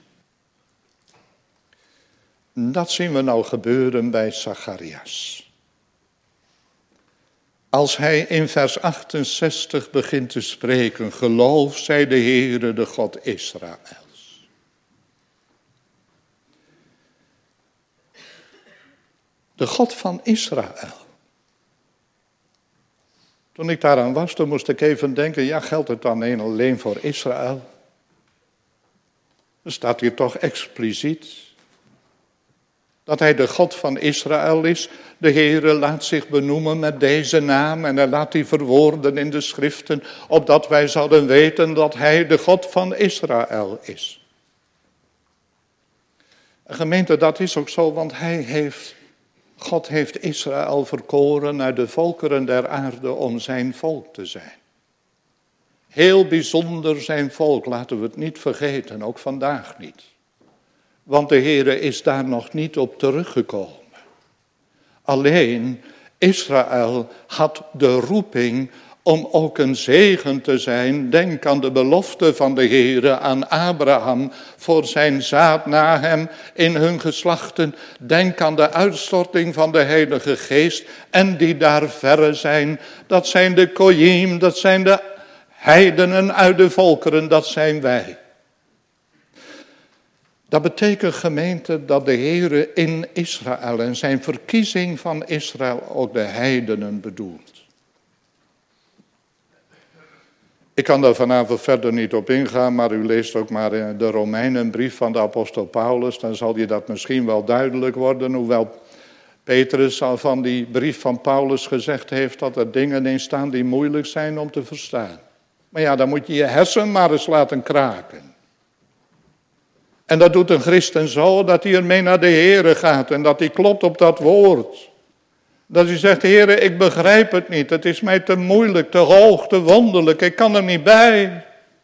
Dat zien we nou gebeuren bij Zacharias. Als hij in vers 68 begint te spreken, geloof zij de Heere, de God Israëls. De God van Israël. Toen ik daaraan was, toen moest ik even denken, ja, geldt het dan alleen voor Israël? Er staat hier toch expliciet dat hij de God van Israël is. De Heere laat zich benoemen met deze naam en hij laat die verwoorden in de schriften, opdat wij zouden weten dat hij de God van Israël is. En gemeente, dat is ook zo, want God heeft Israël verkoren uit de volkeren der aarde om zijn volk te zijn. Heel bijzonder zijn volk, laten we het niet vergeten, ook vandaag niet. Want de Heere is daar nog niet op teruggekomen. Alleen Israël had de roeping om ook een zegen te zijn. Denk aan de belofte van de Heere aan Abraham voor zijn zaad na hem in hun geslachten. Denk aan de uitstorting van de Heilige Geest en die daar verre zijn. Dat zijn de Goyim, dat zijn de heidenen uit de volkeren, dat zijn wij. Dat betekent, gemeente, dat de Heere in Israël en zijn verkiezing van Israël ook de heidenen bedoelt. Ik kan daar vanavond verder niet op ingaan, maar u leest ook maar de Romeinenbrief van de apostel Paulus. Dan zal je dat misschien wel duidelijk worden, hoewel Petrus al van die brief van Paulus gezegd heeft dat er dingen in staan die moeilijk zijn om te verstaan. Maar ja, dan moet je je hersen maar eens laten kraken. En dat doet een christen zo, dat hij ermee naar de Heere gaat en dat hij klopt op dat woord. Dat hij zegt, Heere, ik begrijp het niet, het is mij te moeilijk, te hoog, te wonderlijk, ik kan er niet bij.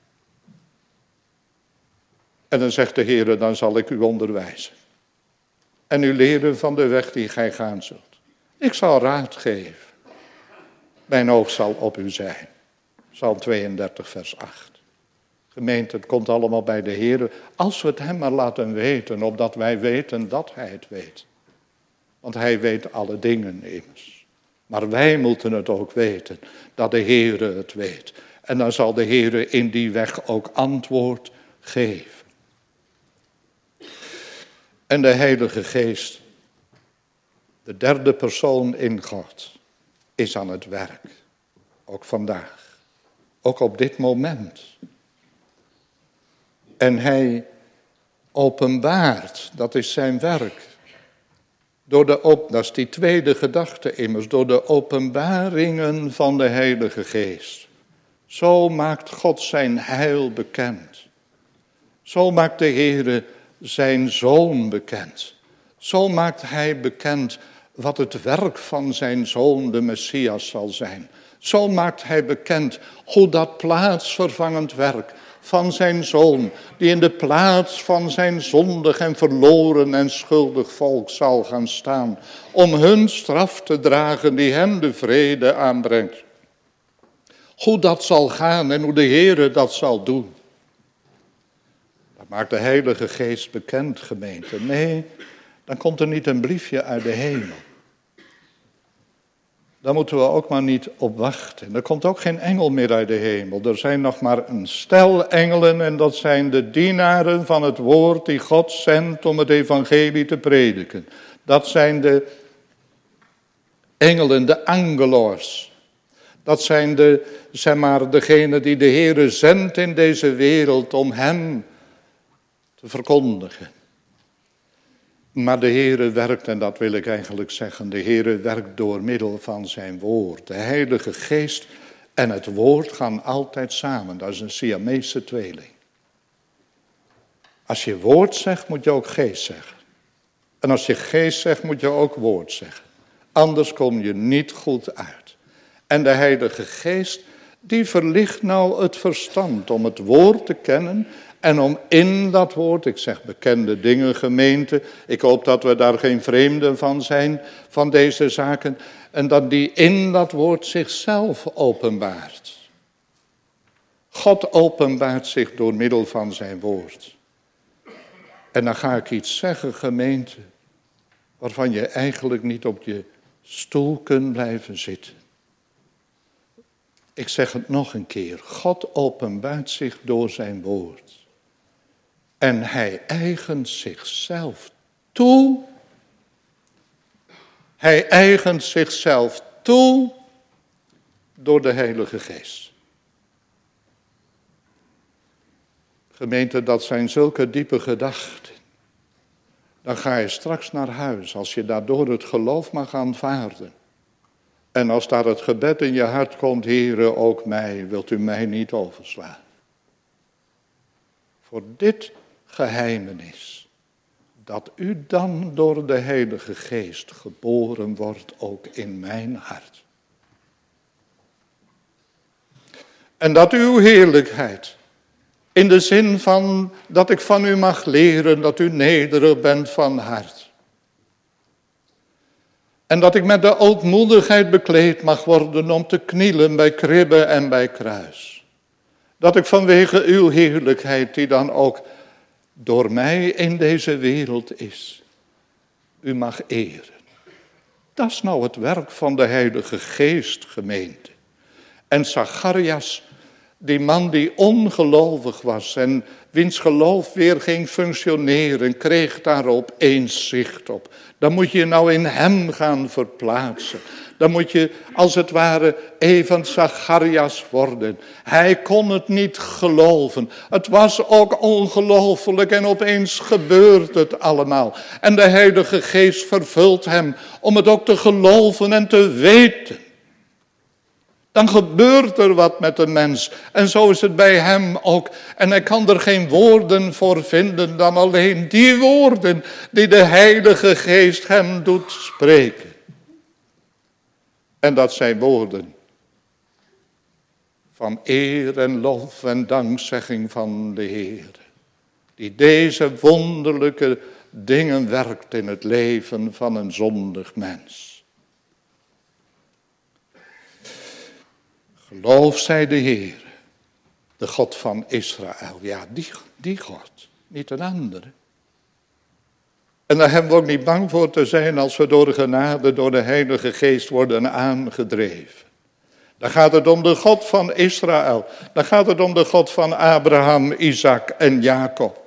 En dan zegt de Heere, dan zal ik u onderwijzen. En u leren van de weg die gij gaan zult. Ik zal raad geven. Mijn oog zal op u zijn. Psalm 32 vers 8. Gemeente, het komt allemaal bij de Heere. Als we het hem maar laten weten, opdat wij weten dat hij het weet. Want hij weet alle dingen immers. Maar wij moeten het ook weten, dat de Heere het weet. En dan zal de Heere in die weg ook antwoord geven. En de Heilige Geest, de derde persoon in God, is aan het werk. Ook vandaag. Ook op dit moment. En hij openbaart, dat is zijn werk. Dat is die tweede gedachte immers, door de openbaringen van de Heilige Geest. Zo maakt God zijn heil bekend. Zo maakt de Heere zijn Zoon bekend. Zo maakt hij bekend wat het werk van zijn Zoon, de Messias, zal zijn. Zo maakt hij bekend hoe dat plaatsvervangend werk van zijn Zoon, die in de plaats van zijn zondig en verloren en schuldig volk zal gaan staan, om hun straf te dragen die hem de vrede aanbrengt. Hoe dat zal gaan en hoe de Heere dat zal doen. Dat maakt de Heilige Geest bekend, gemeente. Nee, dan komt er niet een briefje uit de hemel. Daar moeten we ook maar niet op wachten. Er komt ook geen engel meer uit de hemel. Er zijn nog maar een stel engelen en dat zijn de dienaren van het woord die God zendt om het evangelie te prediken. Dat zijn de engelen, de angelos. Dat zijn degenen die de Heere zendt in deze wereld om hem te verkondigen. Maar de Heere werkt, en dat wil ik eigenlijk zeggen, de Heere werkt door middel van zijn woord. De Heilige Geest en het woord gaan altijd samen. Dat is een Siamese tweeling. Als je woord zegt, moet je ook geest zeggen. En als je geest zegt, moet je ook woord zeggen. Anders kom je niet goed uit. En de Heilige Geest, die verlicht nou het verstand om het woord te kennen. En om in dat woord, ik zeg bekende dingen, gemeente. Ik hoop dat we daar geen vreemden van zijn, van deze zaken. En dat die in dat woord zichzelf openbaart. God openbaart zich door middel van zijn woord. En dan ga ik iets zeggen, gemeente, waarvan je eigenlijk niet op je stoel kunt blijven zitten. Ik zeg het nog een keer. God openbaart zich door zijn woord. En hij eigent zichzelf toe. Hij eigent zichzelf toe door de Heilige Geest. Gemeente, dat zijn zulke diepe gedachten. Dan ga je straks naar huis als je daardoor het geloof mag aanvaarden. En als daar het gebed in je hart komt, Heere, ook mij, wilt u mij niet overslaan. Voor dit geheimenis, dat u dan door de Heilige Geest geboren wordt ook in mijn hart. En dat uw heerlijkheid, in de zin van dat ik van u mag leren dat u nederig bent van hart. En dat ik met de ootmoedigheid bekleed mag worden om te knielen bij kribbe en bij kruis. Dat ik vanwege uw heerlijkheid, die dan ook door mij in deze wereld is, u mag eren. Dat is nou het werk van de Heilige Geest, gemeente. En Zacharias, die man die ongelovig was en wiens geloof weer ging functioneren, kreeg daar opeens zicht op. Dan moet je nou in hem gaan verplaatsen. Dan moet je als het ware even Zacharias worden. Hij kon het niet geloven. Het was ook ongelooflijk en opeens gebeurt het allemaal. En de Heilige Geest vervult hem om het ook te geloven en te weten. Dan gebeurt er wat met de mens. En zo is het bij hem ook. En hij kan er geen woorden voor vinden dan alleen die woorden die de Heilige Geest hem doet spreken. En dat zijn woorden van eer en lof en dankzegging van de Heer. Die deze wonderlijke dingen werkt in het leven van een zondig mens. Geloof zij de Heer, de God van Israël. Ja, die God, niet een andere. En daar hebben we ook niet bang voor te zijn als we door de genade, door de Heilige Geest worden aangedreven. Dan gaat het om de God van Israël. Dan gaat het om de God van Abraham, Isaac en Jacob.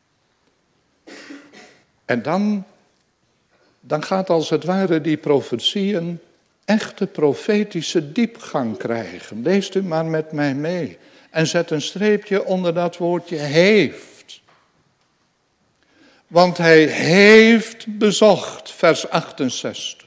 En dan gaat als het ware die profetieën echte profetische diepgang krijgen. Leest u maar met mij mee. En zet een streepje onder dat woordje heeft. Want hij heeft bezocht, vers 68.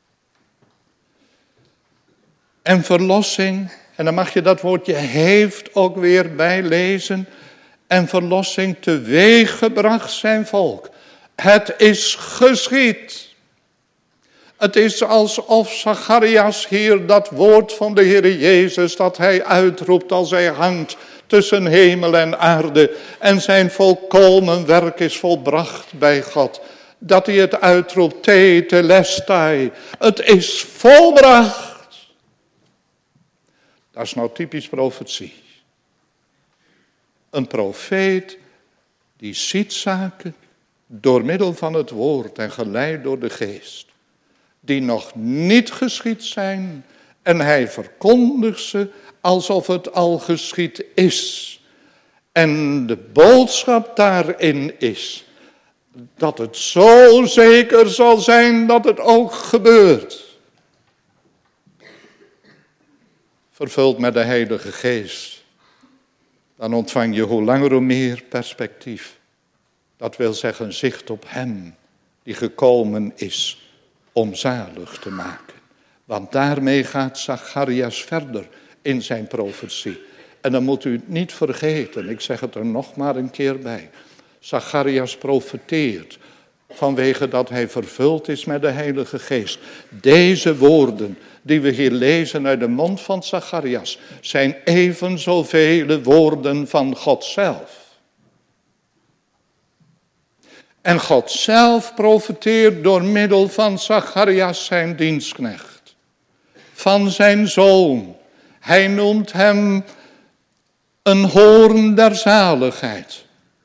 En verlossing, en dan mag je dat woordje heeft ook weer bijlezen. En verlossing teweeggebracht zijn volk. Het is geschied. Het is alsof Zacharias hier dat woord van de Heer Jezus, dat hij uitroept als hij hangt tussen hemel en aarde. En zijn volkomen werk is volbracht bij God. Dat hij het uitroept, tetelestai. Het is volbracht. Dat is nou typisch profetie. Een profeet die ziet zaken door middel van het woord en geleid door de geest. Die nog niet geschied zijn en hij verkondigt ze alsof het al geschied is. En de boodschap daarin is dat het zo zeker zal zijn dat het ook gebeurt. Vervuld met de Heilige Geest, dan ontvang je hoe langer hoe meer perspectief. Dat wil zeggen zicht op hem die gekomen is om zalig te maken. Want daarmee gaat Zacharias verder in zijn profetie. En dan moet u het niet vergeten, ik zeg het er nog maar een keer bij. Zacharias profeteert vanwege dat hij vervuld is met de Heilige Geest. Deze woorden die we hier lezen uit de mond van Zacharias zijn even zoveel woorden van God zelf. En God zelf profeteert door middel van Zacharias zijn dienstknecht. Van zijn zoon. Hij noemt hem een hoorn der zaligheid.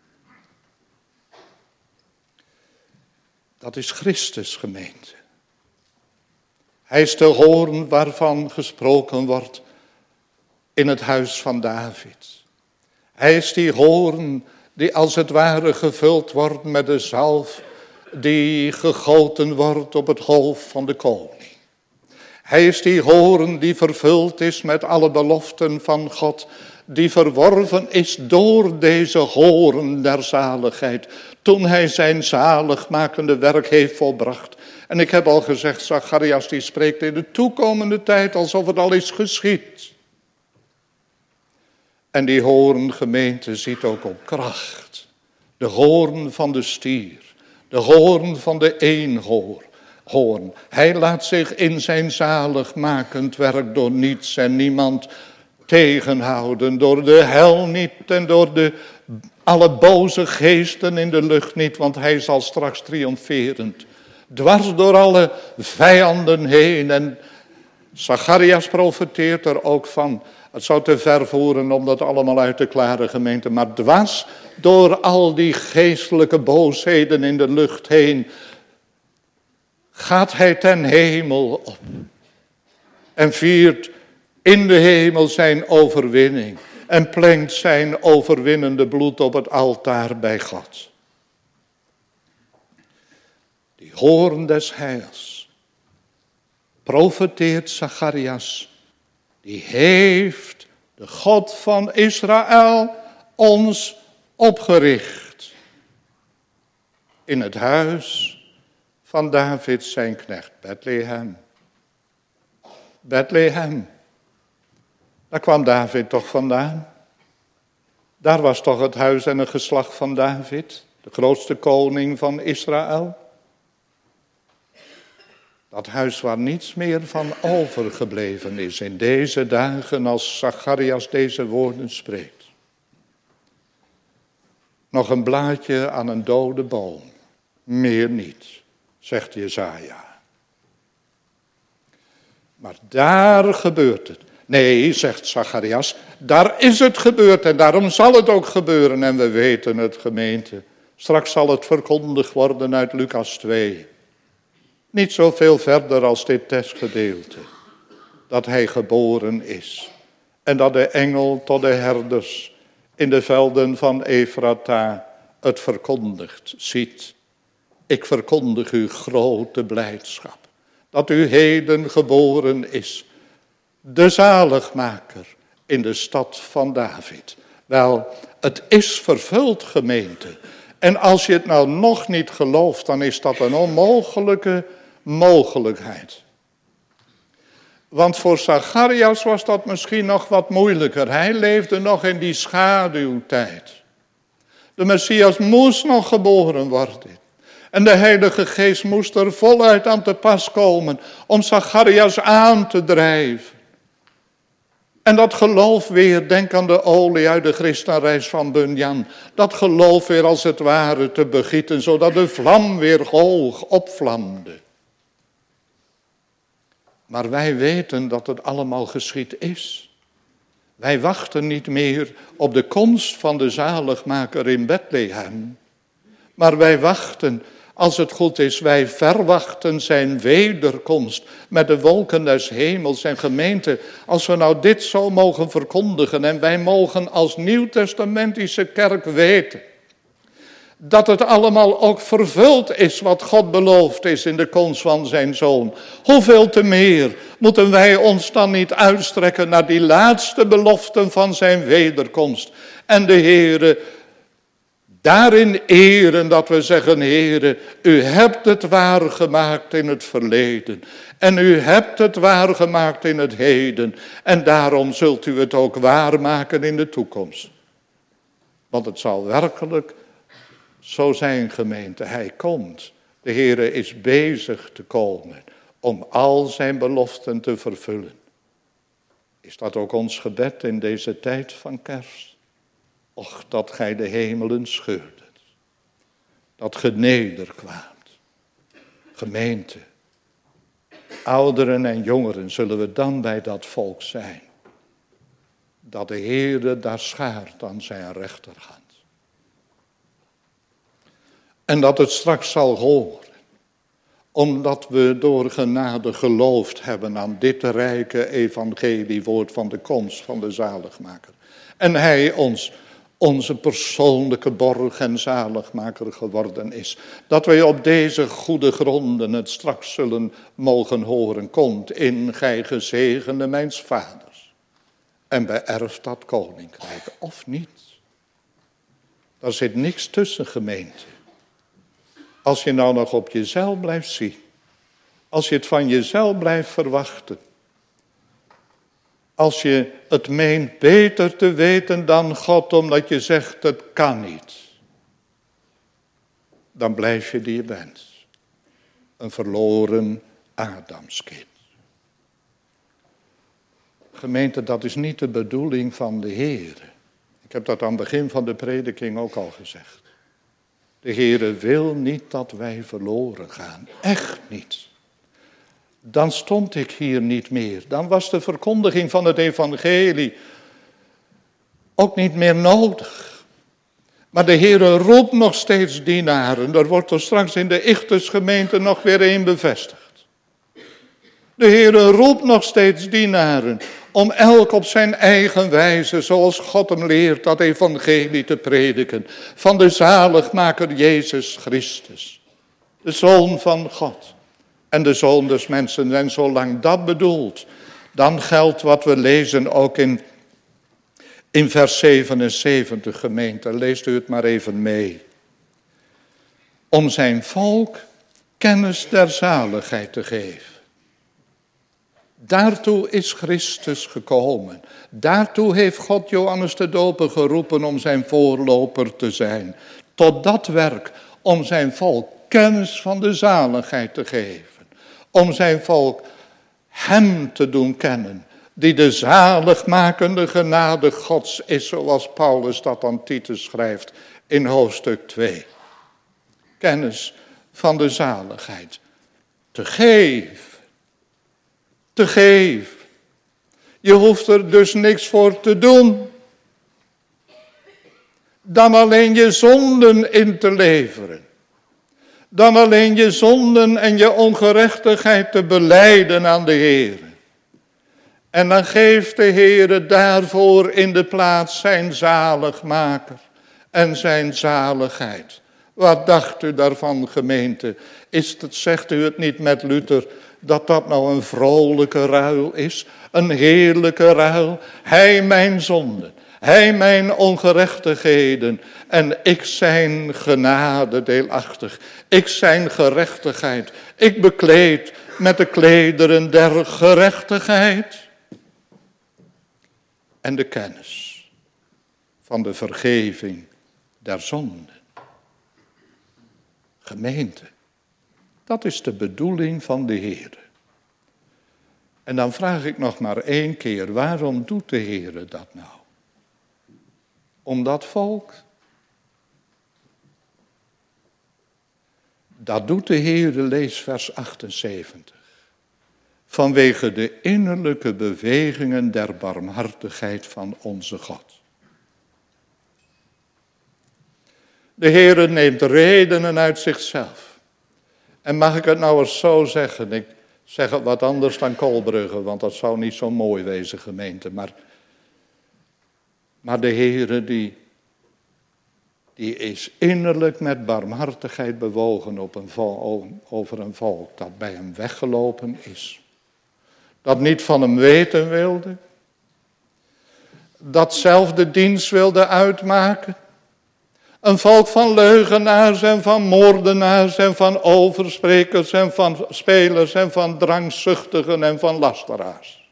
Dat is Christus, gemeente. Hij is de hoorn waarvan gesproken wordt in het huis van David. Hij is die hoorn die als het ware gevuld wordt met de zalf die gegoten wordt op het hoofd van de koning. Hij is die hoorn die vervuld is met alle beloften van God, die verworven is door deze hoorn der zaligheid, toen hij zijn zaligmakende werk heeft volbracht. En ik heb al gezegd, Zacharias die spreekt in de toekomende tijd alsof het al is geschied. En die hoorn, gemeente, ziet ook op kracht. De hoorn van de stier, de hoorn van de eenhoorn. Hij laat zich in zijn zaligmakend werk door niets en niemand tegenhouden. Door de hel niet en door alle boze geesten in de lucht niet, want hij zal straks triomferend Dwars door alle vijanden heen. En Zacharias profeteert er ook van. Het zou te ver voeren om dat allemaal uit te klaren, gemeente. Maar dwars door al die geestelijke boosheden in de lucht heen gaat hij ten hemel op. En viert in de hemel zijn overwinning. En plengt zijn overwinnende bloed op het altaar bij God. Die hoorn des heils, profeteert Zacharias, die heeft de God van Israël ons opgericht. In het huis van David zijn knecht, Bethlehem. Bethlehem, daar kwam David toch vandaan? Daar was toch het huis en het geslacht van David, de grootste koning van Israël? Dat huis waar niets meer van overgebleven is in deze dagen als Zacharias deze woorden spreekt. Nog een blaadje aan een dode boom, meer niet, zegt Jesaja. Maar daar gebeurt het. Nee, zegt Zacharias, daar is het gebeurd en daarom zal het ook gebeuren. En we weten het, gemeente. Straks zal het verkondigd worden uit Lucas 2. Niet zoveel verder als dit tekstgedeelte. Dat hij geboren is. En dat de engel tot de herders in de velden van Efrata het verkondigt. Ziet, ik verkondig u grote blijdschap. Dat u heden geboren is. De zaligmaker in de stad van David. Wel, het is vervuld, gemeente. En als je het nou nog niet gelooft, dan is dat een onmogelijke mogelijkheid. Want voor Zacharias was dat misschien nog wat moeilijker. Hij leefde nog in die schaduwtijd. De Messias moest nog geboren worden. En de Heilige Geest moest er voluit aan te pas komen om Zacharias aan te drijven. En dat geloof weer, denk aan de olie uit de Christenreis van Bunyan. Dat geloof weer als het ware te begieten, zodat de vlam weer hoog opvlamde. Maar wij weten dat het allemaal geschied is. Wij wachten niet meer op de komst van de zaligmaker in Bethlehem. Maar wij wachten, als het goed is, wij verwachten zijn wederkomst met de wolken des hemels en gemeente. Als we nou dit zo mogen verkondigen en wij mogen als nieuwtestamentische kerk weten dat het allemaal ook vervuld is wat God beloofd is in de komst van zijn Zoon. Hoeveel te meer moeten wij ons dan niet uitstrekken naar die laatste beloften van zijn wederkomst. En de Heere daarin eren dat we zeggen, Heere, u hebt het waar gemaakt in het verleden. En u hebt het waar gemaakt in het heden. En daarom zult u het ook waarmaken in de toekomst. Want het zal werkelijk zo zijn, gemeente. Hij komt. De Heere is bezig te komen om al zijn beloften te vervullen. Is dat ook ons gebed in deze tijd van kerst? Och, dat gij de hemelen scheurdet. Dat ge nederkwaamt. Gemeente, ouderen en jongeren, zullen we dan bij dat volk zijn. Dat de Heere daar schaart aan zijn rechterhand. En dat het straks zal horen. Omdat we door genade geloofd hebben aan dit rijke evangeliewoord van de komst van de zaligmaker. En hij ons onze persoonlijke borg en zaligmaker geworden is. Dat wij op deze goede gronden het straks zullen mogen horen. Komt in, gij gezegende mijns vaders. En beërft dat koninkrijk, of niet. Daar zit niks tussen, gemeente. Als je nou nog op jezelf blijft zien. Als je het van jezelf blijft verwachten. Als je het meent beter te weten dan God, omdat je zegt het kan niet. Dan blijf je die je bent. Een verloren Adamskind. Gemeente, dat is niet de bedoeling van de Heer. Ik heb dat aan het begin van de prediking ook al gezegd. De Heere wil niet dat wij verloren gaan. Echt niet. Dan stond ik hier niet meer. Dan was de verkondiging van het evangelie ook niet meer nodig. Maar de Heere roept nog steeds dienaren. Er wordt er straks in de Ichthusgemeente nog weer een bevestigd. De Heere roept nog steeds dienaren om elk op zijn eigen wijze, zoals God hem leert, dat evangelie te prediken. Van de zaligmaker Jezus Christus, de Zoon van God en de Zoon des mensen. En zolang dat bedoelt, dan geldt wat we lezen ook in vers 77, gemeente. Leest u het maar even mee. Om zijn volk kennis der zaligheid te geven. Daartoe is Christus gekomen. Daartoe heeft God Johannes de Doper geroepen om zijn voorloper te zijn. Tot dat werk, om zijn volk kennis van de zaligheid te geven. Om zijn volk hem te doen kennen, die de zaligmakende genade Gods is, zoals Paulus dat aan Titus schrijft in hoofdstuk 2. Kennis van de zaligheid te geven. Te geven. Je hoeft er dus niks voor te doen. Dan alleen je zonden in te leveren. Dan alleen je zonden en je ongerechtigheid te belijden aan de Heer. En dan geeft de Heer daarvoor in de plaats zijn zaligmaker en zijn zaligheid. Wat dacht u daarvan, gemeente? Zegt u het niet met Luther dat dat nou een vrolijke ruil is? Een heerlijke ruil. Hij mijn zonden, hij mijn ongerechtigheden en ik zijn genade deelachtig. Ik zijn gerechtigheid. Ik bekleed met de klederen der gerechtigheid. En de kennis van de vergeving der zonden. Gemeente, dat is de bedoeling van de Heer. En dan vraag ik nog maar 1 keer, waarom doet de Heer dat nou? Om dat volk? Dat doet de Heer, lees vers 78. Vanwege de innerlijke bewegingen der barmhartigheid van onze God. De Heere neemt redenen uit zichzelf. En mag ik het nou eens zo zeggen? Ik zeg het wat anders dan Kolbrugge, want dat zou niet zo mooi wezen, gemeente. Maar de Heere die is innerlijk met barmhartigheid bewogen over een volk dat bij hem weggelopen is. Dat niet van hem weten wilde. Dat zelf de dienst wilde uitmaken. Een volk van leugenaars en van moordenaars en van oversprekers en van spelers en van drankzuchtigen en van lasteraars.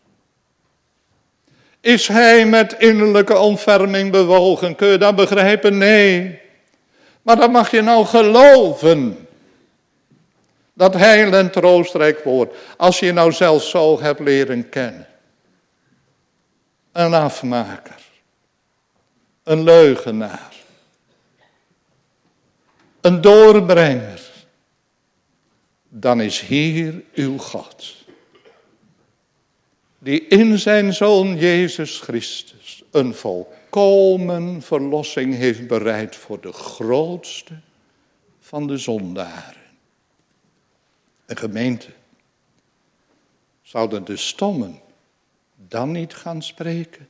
Is hij met innerlijke ontferming bewogen? Kun je dat begrijpen? Nee. Maar dat mag je nou geloven. Dat heil en troostrijk woord. Als je nou zelfs zo hebt leren kennen. Een afmaker. Een leugenaar. Een doorbrenger. Dan is hier uw God. Die in zijn Zoon Jezus Christus een volkomen verlossing heeft bereid voor de grootste van de zondaren. Een gemeente. Zouden de stommen dan niet gaan spreken?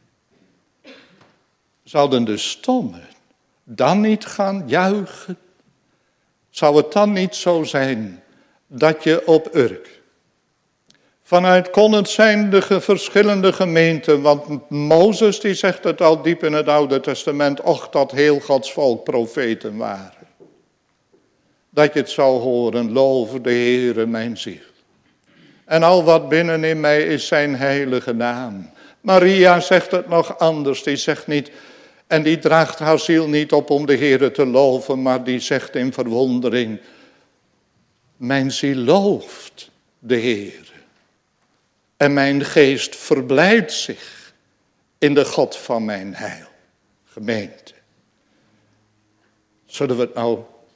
Zouden de stommen dan niet gaan juichen? Zou het dan niet zo zijn dat je op Urk, vanuit kon het zijn de verschillende gemeenten, want Mozes die zegt het al diep in het Oude Testament, och dat heel Gods volk profeten waren. Dat je het zou horen, love de Heere mijn ziel. En al wat binnen in mij is zijn heilige naam. Maria zegt het nog anders, die zegt niet, en die draagt haar ziel niet op om de Heere te loven, maar die zegt in verwondering, mijn ziel looft de Heere. En mijn geest verblijdt zich in de God van mijn heil. Gemeente. Zullen we het nou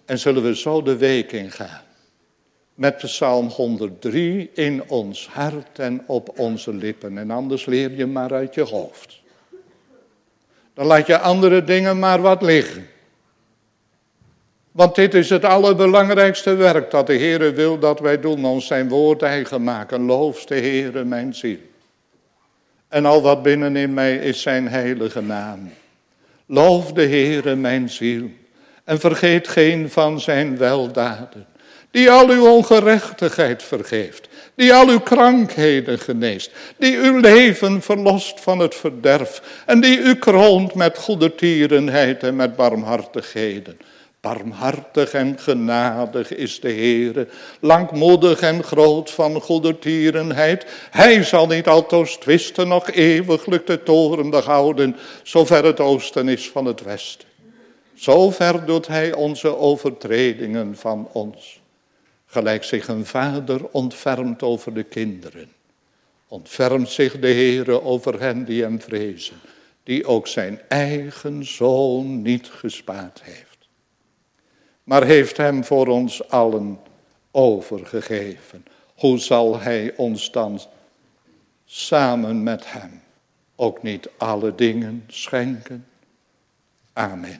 En zullen we zo de week ingaan. Met Psalm 103 in ons hart en op onze lippen. En anders leer je maar uit je hoofd. Dan laat je andere dingen maar wat liggen. Want dit is het allerbelangrijkste werk dat de Heere wil dat wij doen. Ons zijn woord eigen maken. Loof de Heere mijn ziel. En al wat binnenin mij is zijn heilige naam. Loof de Heere mijn ziel. En vergeet geen van zijn weldaden. Die al uw ongerechtigheid vergeeft. Die al uw krankheden geneest. Die uw leven verlost van het verderf. En die u kroont met goedertierenheid en met barmhartigheden. Barmhartig en genadig is de Heere, langmoedig en groot van goedertierenheid. Hij zal niet altoos twisten, nog eeuwiglijk de toren behouden, zover het oosten is van het westen. Zover doet hij onze overtredingen van ons. Gelijk zich een vader ontfermt over de kinderen, ontfermt zich de Heere over hen die hem vrezen, die ook zijn eigen zoon niet gespaard heeft. Maar heeft hem voor ons allen overgegeven. Hoe zal hij ons dan samen met hem ook niet alle dingen schenken? Amen.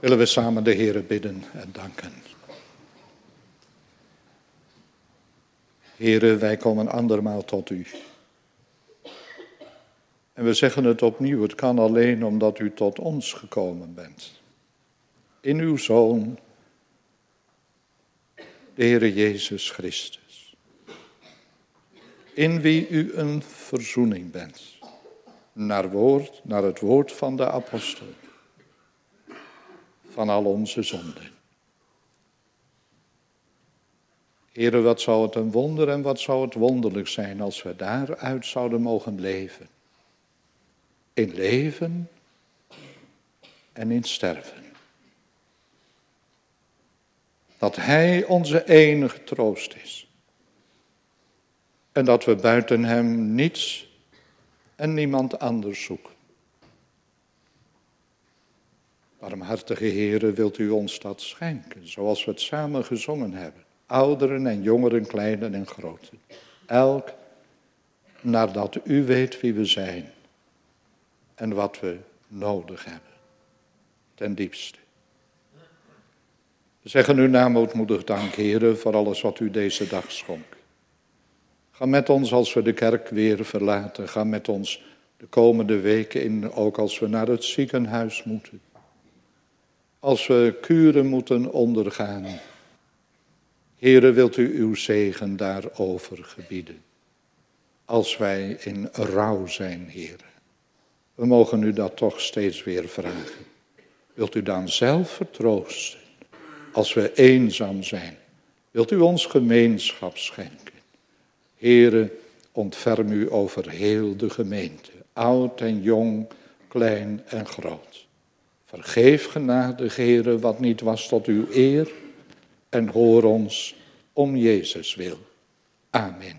Willen we samen de Heere bidden en danken. Heere, wij komen andermaal tot u. En we zeggen het opnieuw, het kan alleen omdat u tot ons gekomen bent. In uw Zoon, de Heere Jezus Christus. In wie u een verzoening bent. Naar het woord van de apostel. Van al onze zonden. Heere, wat zou het een wonder en wat zou het wonderlijk zijn als we daaruit zouden mogen leven. In leven en in sterven. Dat Hij onze enige troost is. En dat we buiten Hem niets en niemand anders zoeken. Barmhartige Heere, wilt u ons dat schenken, zoals we het samen gezongen hebben. Ouderen en jongeren, kleinen en groten. Elk nadat u weet wie we zijn en wat we nodig hebben. Ten diepste. We zeggen uw naam ootmoedig dank, Heere, voor alles wat u deze dag schonk. Ga met ons als we de kerk weer verlaten. Ga met ons de komende weken in, ook als we naar het ziekenhuis moeten. Als we kuren moeten ondergaan. Heere, wilt u uw zegen daarover gebieden. Als wij in rouw zijn, Heere. We mogen u dat toch steeds weer vragen. Wilt u dan zelf vertroosten? Als we eenzaam zijn, wilt u ons gemeenschap schenken? Heere, ontferm u over heel de gemeente, oud en jong, klein en groot. Vergeef genadig, Heere, wat niet was tot uw eer en hoor ons om Jezus wil. Amen.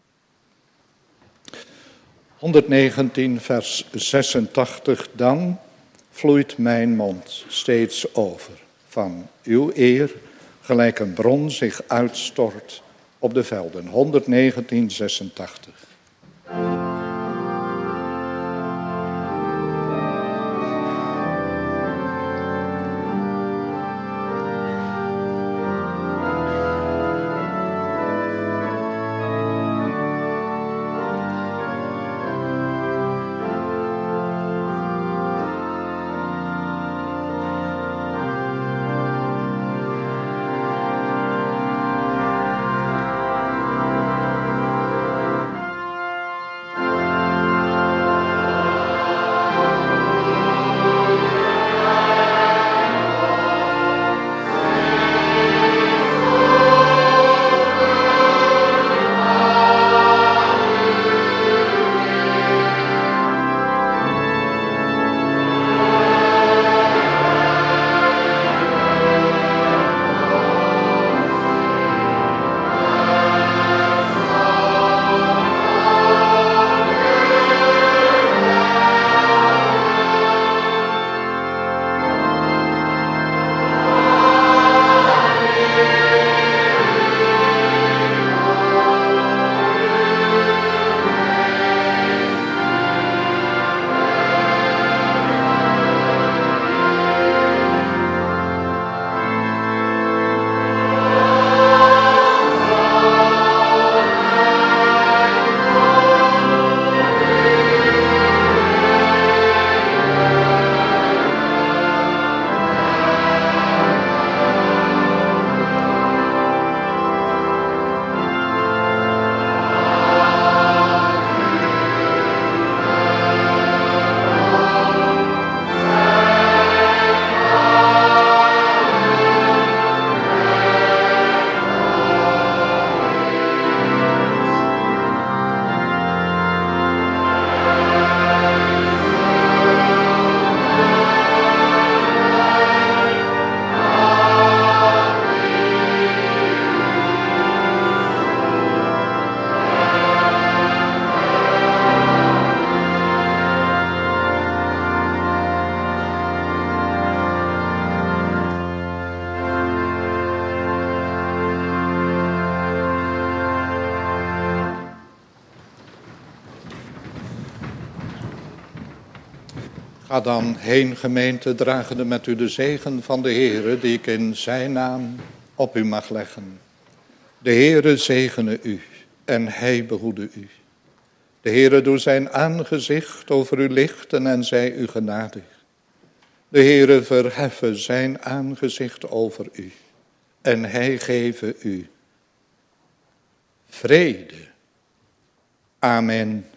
119 vers 86, dan vloeit mijn mond steeds over van uw eer, gelijk een bron zich uitstort op de velden. 119, 86. Ga dan heen, gemeente, dragende met u de zegen van de Heere, die ik in zijn naam op u mag leggen. De Heere zegene u en hij behoede u. De Heere doe zijn aangezicht over u lichten en zij u genadig. De Heere verheffe zijn aangezicht over u en hij geven u vrede. Amen.